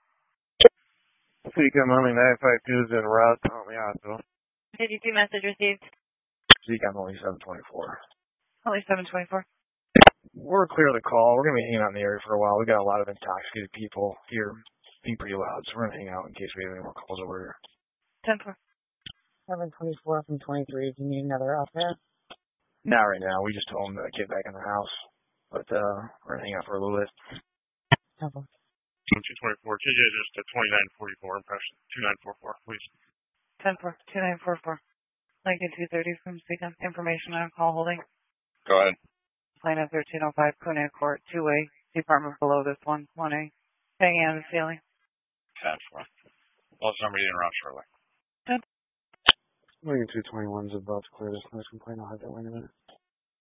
CCOM only 952 is en route to Almiato. 52 message received. CCOM only 724. Only 724. We're clear of the call. We're going to be hanging out in the area for a while. We got a lot of intoxicated people here being pretty loud, so we're going to hang out in case we have any more calls over here. 10-4. 724 from 23. Do you need another out there? Not right now. We just told them to get back in the house. But we're going to hang out for a little bit. 224. KJ just at 2944 impression. 2944, please. 10-4. 2944. Lincoln 230 from CCOM. Information on call holding. Go ahead. Plane of 1305 Cunha Court, 2A. Department below this one, 1A. Hanging on the ceiling. 10-4. Well, somebody in route shortly. 221 is about to clear this noise complaint. I'll have that one in a minute.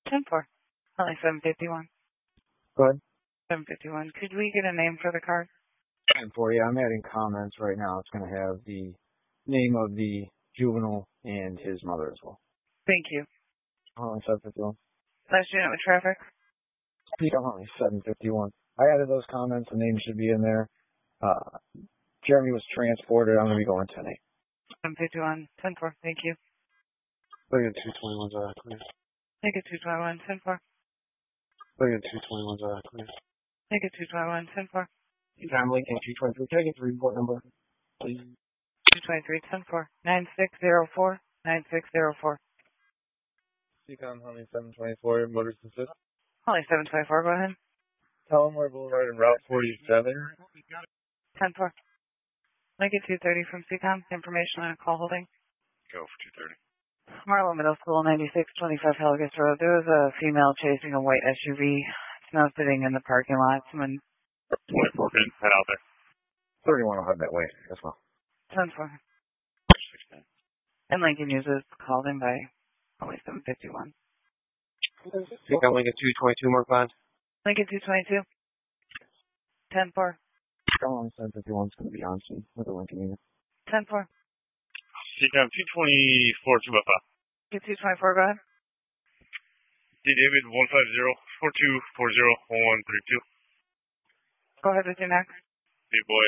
10-4. Only 751. Go ahead. 751. Could we get a name for the card? 10-4, yeah, I'm adding comments right now. It's going to have the name of the juvenile and his mother as well. Thank you. Only 751. Last unit with traffic. Only 751. I added those comments. The name should be in there. Jeremy was transported. I'm going to be going 10-8. 751. 10-4. Thank you. Look at 221's clear. Take it 221. 10-4. Look at 221's clear. Take it 221. 10-4. Time Lincoln 223. Can I get the report number, please? 223. 10-4. 9604. 9604. Seacom Honey 724, Motors Assist. Only 724. Go ahead. Palomar Boulevard and Route 47. 10-4. Make it 230 from CCOM. Information on a call holding. Go for 230. Marlow Middle School, 9625 Helgas Road. There was a female chasing a white SUV. It's now sitting in the parking lot. Someone 24 can head out there. 31 will head that way as well. 10-4. And Lincoln uses called in by only 751. Seacom Lincoln 222, Mark Bond. Lincoln 222. 10-4. Only 751 is going to be on scene with the Lincoln unit. 10-4. Seacom 224, 2 by 5. Get 224, go ahead. D. David 150-4240-1132. Go ahead with your next. B. Boy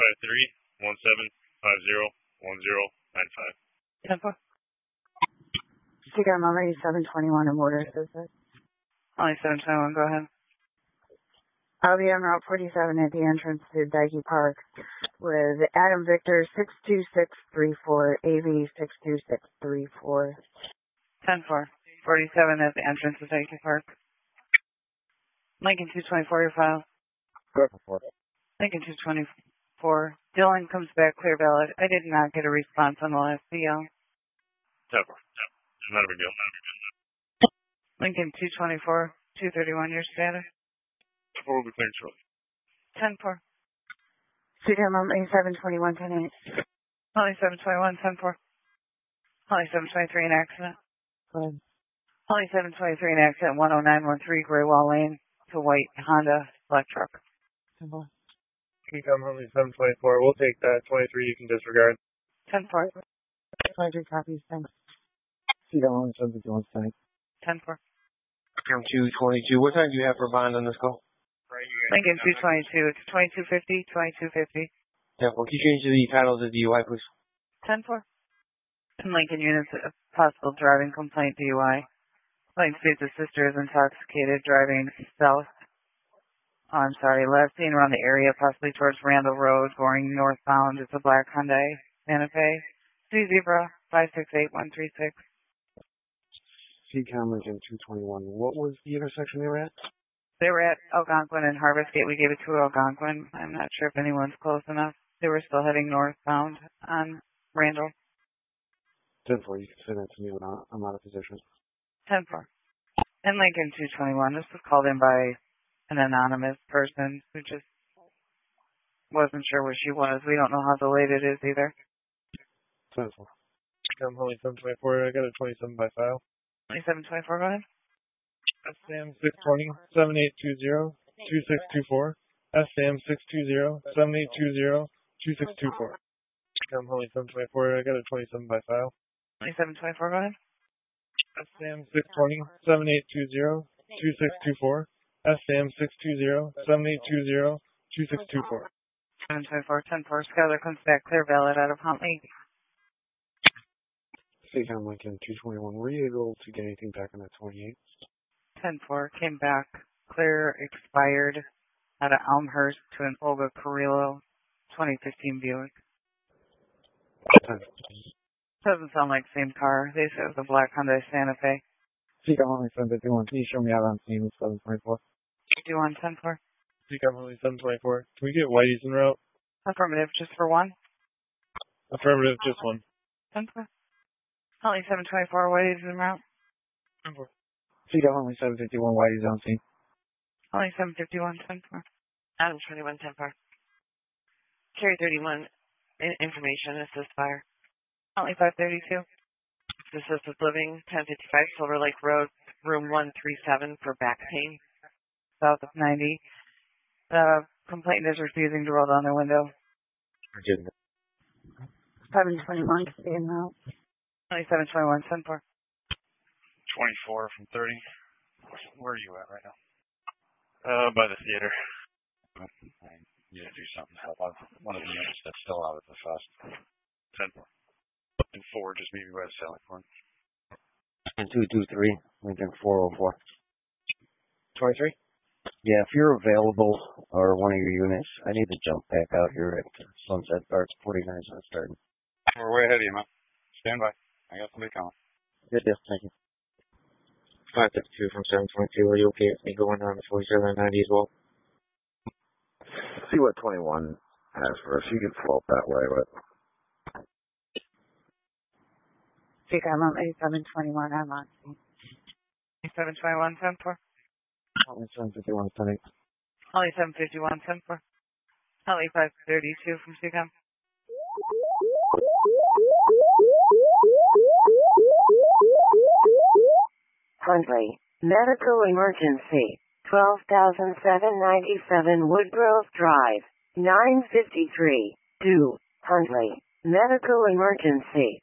653-1750-1095. 10-4. Seacom Already 721 in Water Assistance. Only 721, go ahead. I'll be on Route 47 at the entrance to Dyke Park with Adam Victor 62634, AV 62634. 10-4. 47 at the entrance to Dyke Park. Lincoln 224, your file. Go for it. Lincoln 224. Dylan comes back clear valid. I did not get a response on the last CL. 10-4. Not a big deal. Lincoln 224, 231, your status. 4 will be cleared shortly. 10-4. Seacom Already 721, 10-8. Only 721, 10-4. Only 723 in accident. Go ahead. Only 723 in accident, 10913 Graywall Lane to white Honda black truck. Seacom Honey 724, we'll take that. 23 you can disregard. 10-4. 23 copies, thanks. Seacom only 751 tonight. 10-4. Seacom 222, what time do you have for bond on this call? Lincoln 222, it's 2250, 2250. Yeah, well, can you change the title of the DUI, please? 10-4. And Lincoln units, a possible driving complaint DUI. Plain states the sister is intoxicated, driving south. Oh, I'm sorry, last seen around the area, possibly towards Randall Road, going northbound. It's a black Hyundai Santa Fe. C Zebra 568136. Seacom Lincoln 221. What was the intersection they were at? They were at Algonquin and Harvest Gate. We gave it to Algonquin. I'm not sure if anyone's close enough. They were still heading northbound on Randall. 10-4, you can say that to me when I'm out of position. 10-4. And Lincoln 221. This was called in by an anonymous person who just wasn't sure where she was. We don't know how delayed it is either. 10-4. Seacom Honey 724, I got a 27 by file. 2724, go ahead. SAM 620, 7820, 2624. SAM 620, 7820, 2624. Seacom Honey 724, I got a 27 by file. 2724, go ahead. SAM 620, 7820, 2624. SAM 620, 7820, 2624. 724, 10-4. Skylar comes back clear valid out of Huntley. Seacom Lincoln 221. Were you able to get anything back on that 28? 10-4. Came back clear, expired out of Elmhurst to an Olga Carrillo 2015 Buick. 10. Doesn't sound like the same car. They said it was a black Hyundai Santa Fe. Seacom only 751. Can you show me out on scene with 724? Do you want 10-4? Seacom Honey 724. Can we get Whitey's en route? Affirmative, just for one. Affirmative, just one. 10-4. Huntley 724, Whitey's en route. 10-4. Seacom only 751. Whitey's on scene. Only 751, 10-4. Adam 21, 10-4. Carry 31, information, assist fire. Huntley 532. Assisted living, 1055 Silver Lake Road, room 137 for back pain. South of 90. The complainant is refusing to roll down their window. Virginia. 721 being out. 2721, 74. 24 from 30. Where are you at right now? By the theater. I need to do something to help out one of the units that's still out at the fest. 10-4. And 4, just meet me by the selling point. And 223, Lincoln 404. 23? Yeah, if you're available or one of your units, I need to jump back out here at Sunset Park. 49 cents starting. We're way ahead of you, man. Stand by. I got somebody coming. Good deal. Thank you. 552 from 722. Are you okay with me going on the 4790 as well? See what 21 has for us. You can float that way, but I'm on 8721. I'm on. 721, 74. Only 751, 10. Only 751, 74. Only 532 from CCOM. Huntley, medical emergency, 12,797 Woodgrove Drive, 953, due, Huntley, medical emergency,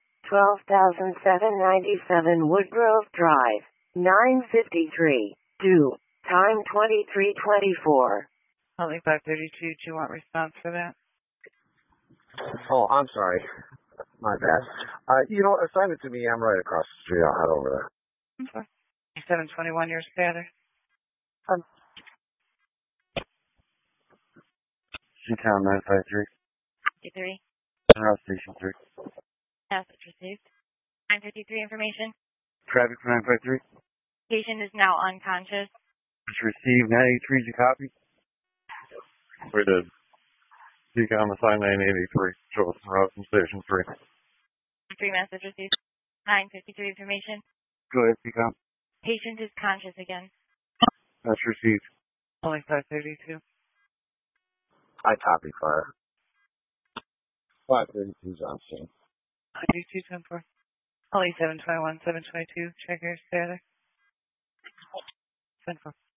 12,797 Woodgrove Drive, 953, due, time 23:24. Only 532. Do you want response for that? oh, I'm sorry. My bad. Assign it to me. I'm right across the street. I'll head over there. Okay. 721, your scatter. C-Town 953. 53. Route Station 3. Message received. 953 information. Traffic for 953. Patient is now unconscious. It's received. 983 is a copy. We did. Decom assigned 983. Show us route from Station 3. 3 message received. 953 information. Go ahead, Decom. Patient is conscious again. That's received. Only 532. I copy fire. 532 is on scene. 92, 10-4. Only 721, 722. Check your scatter. 10-4.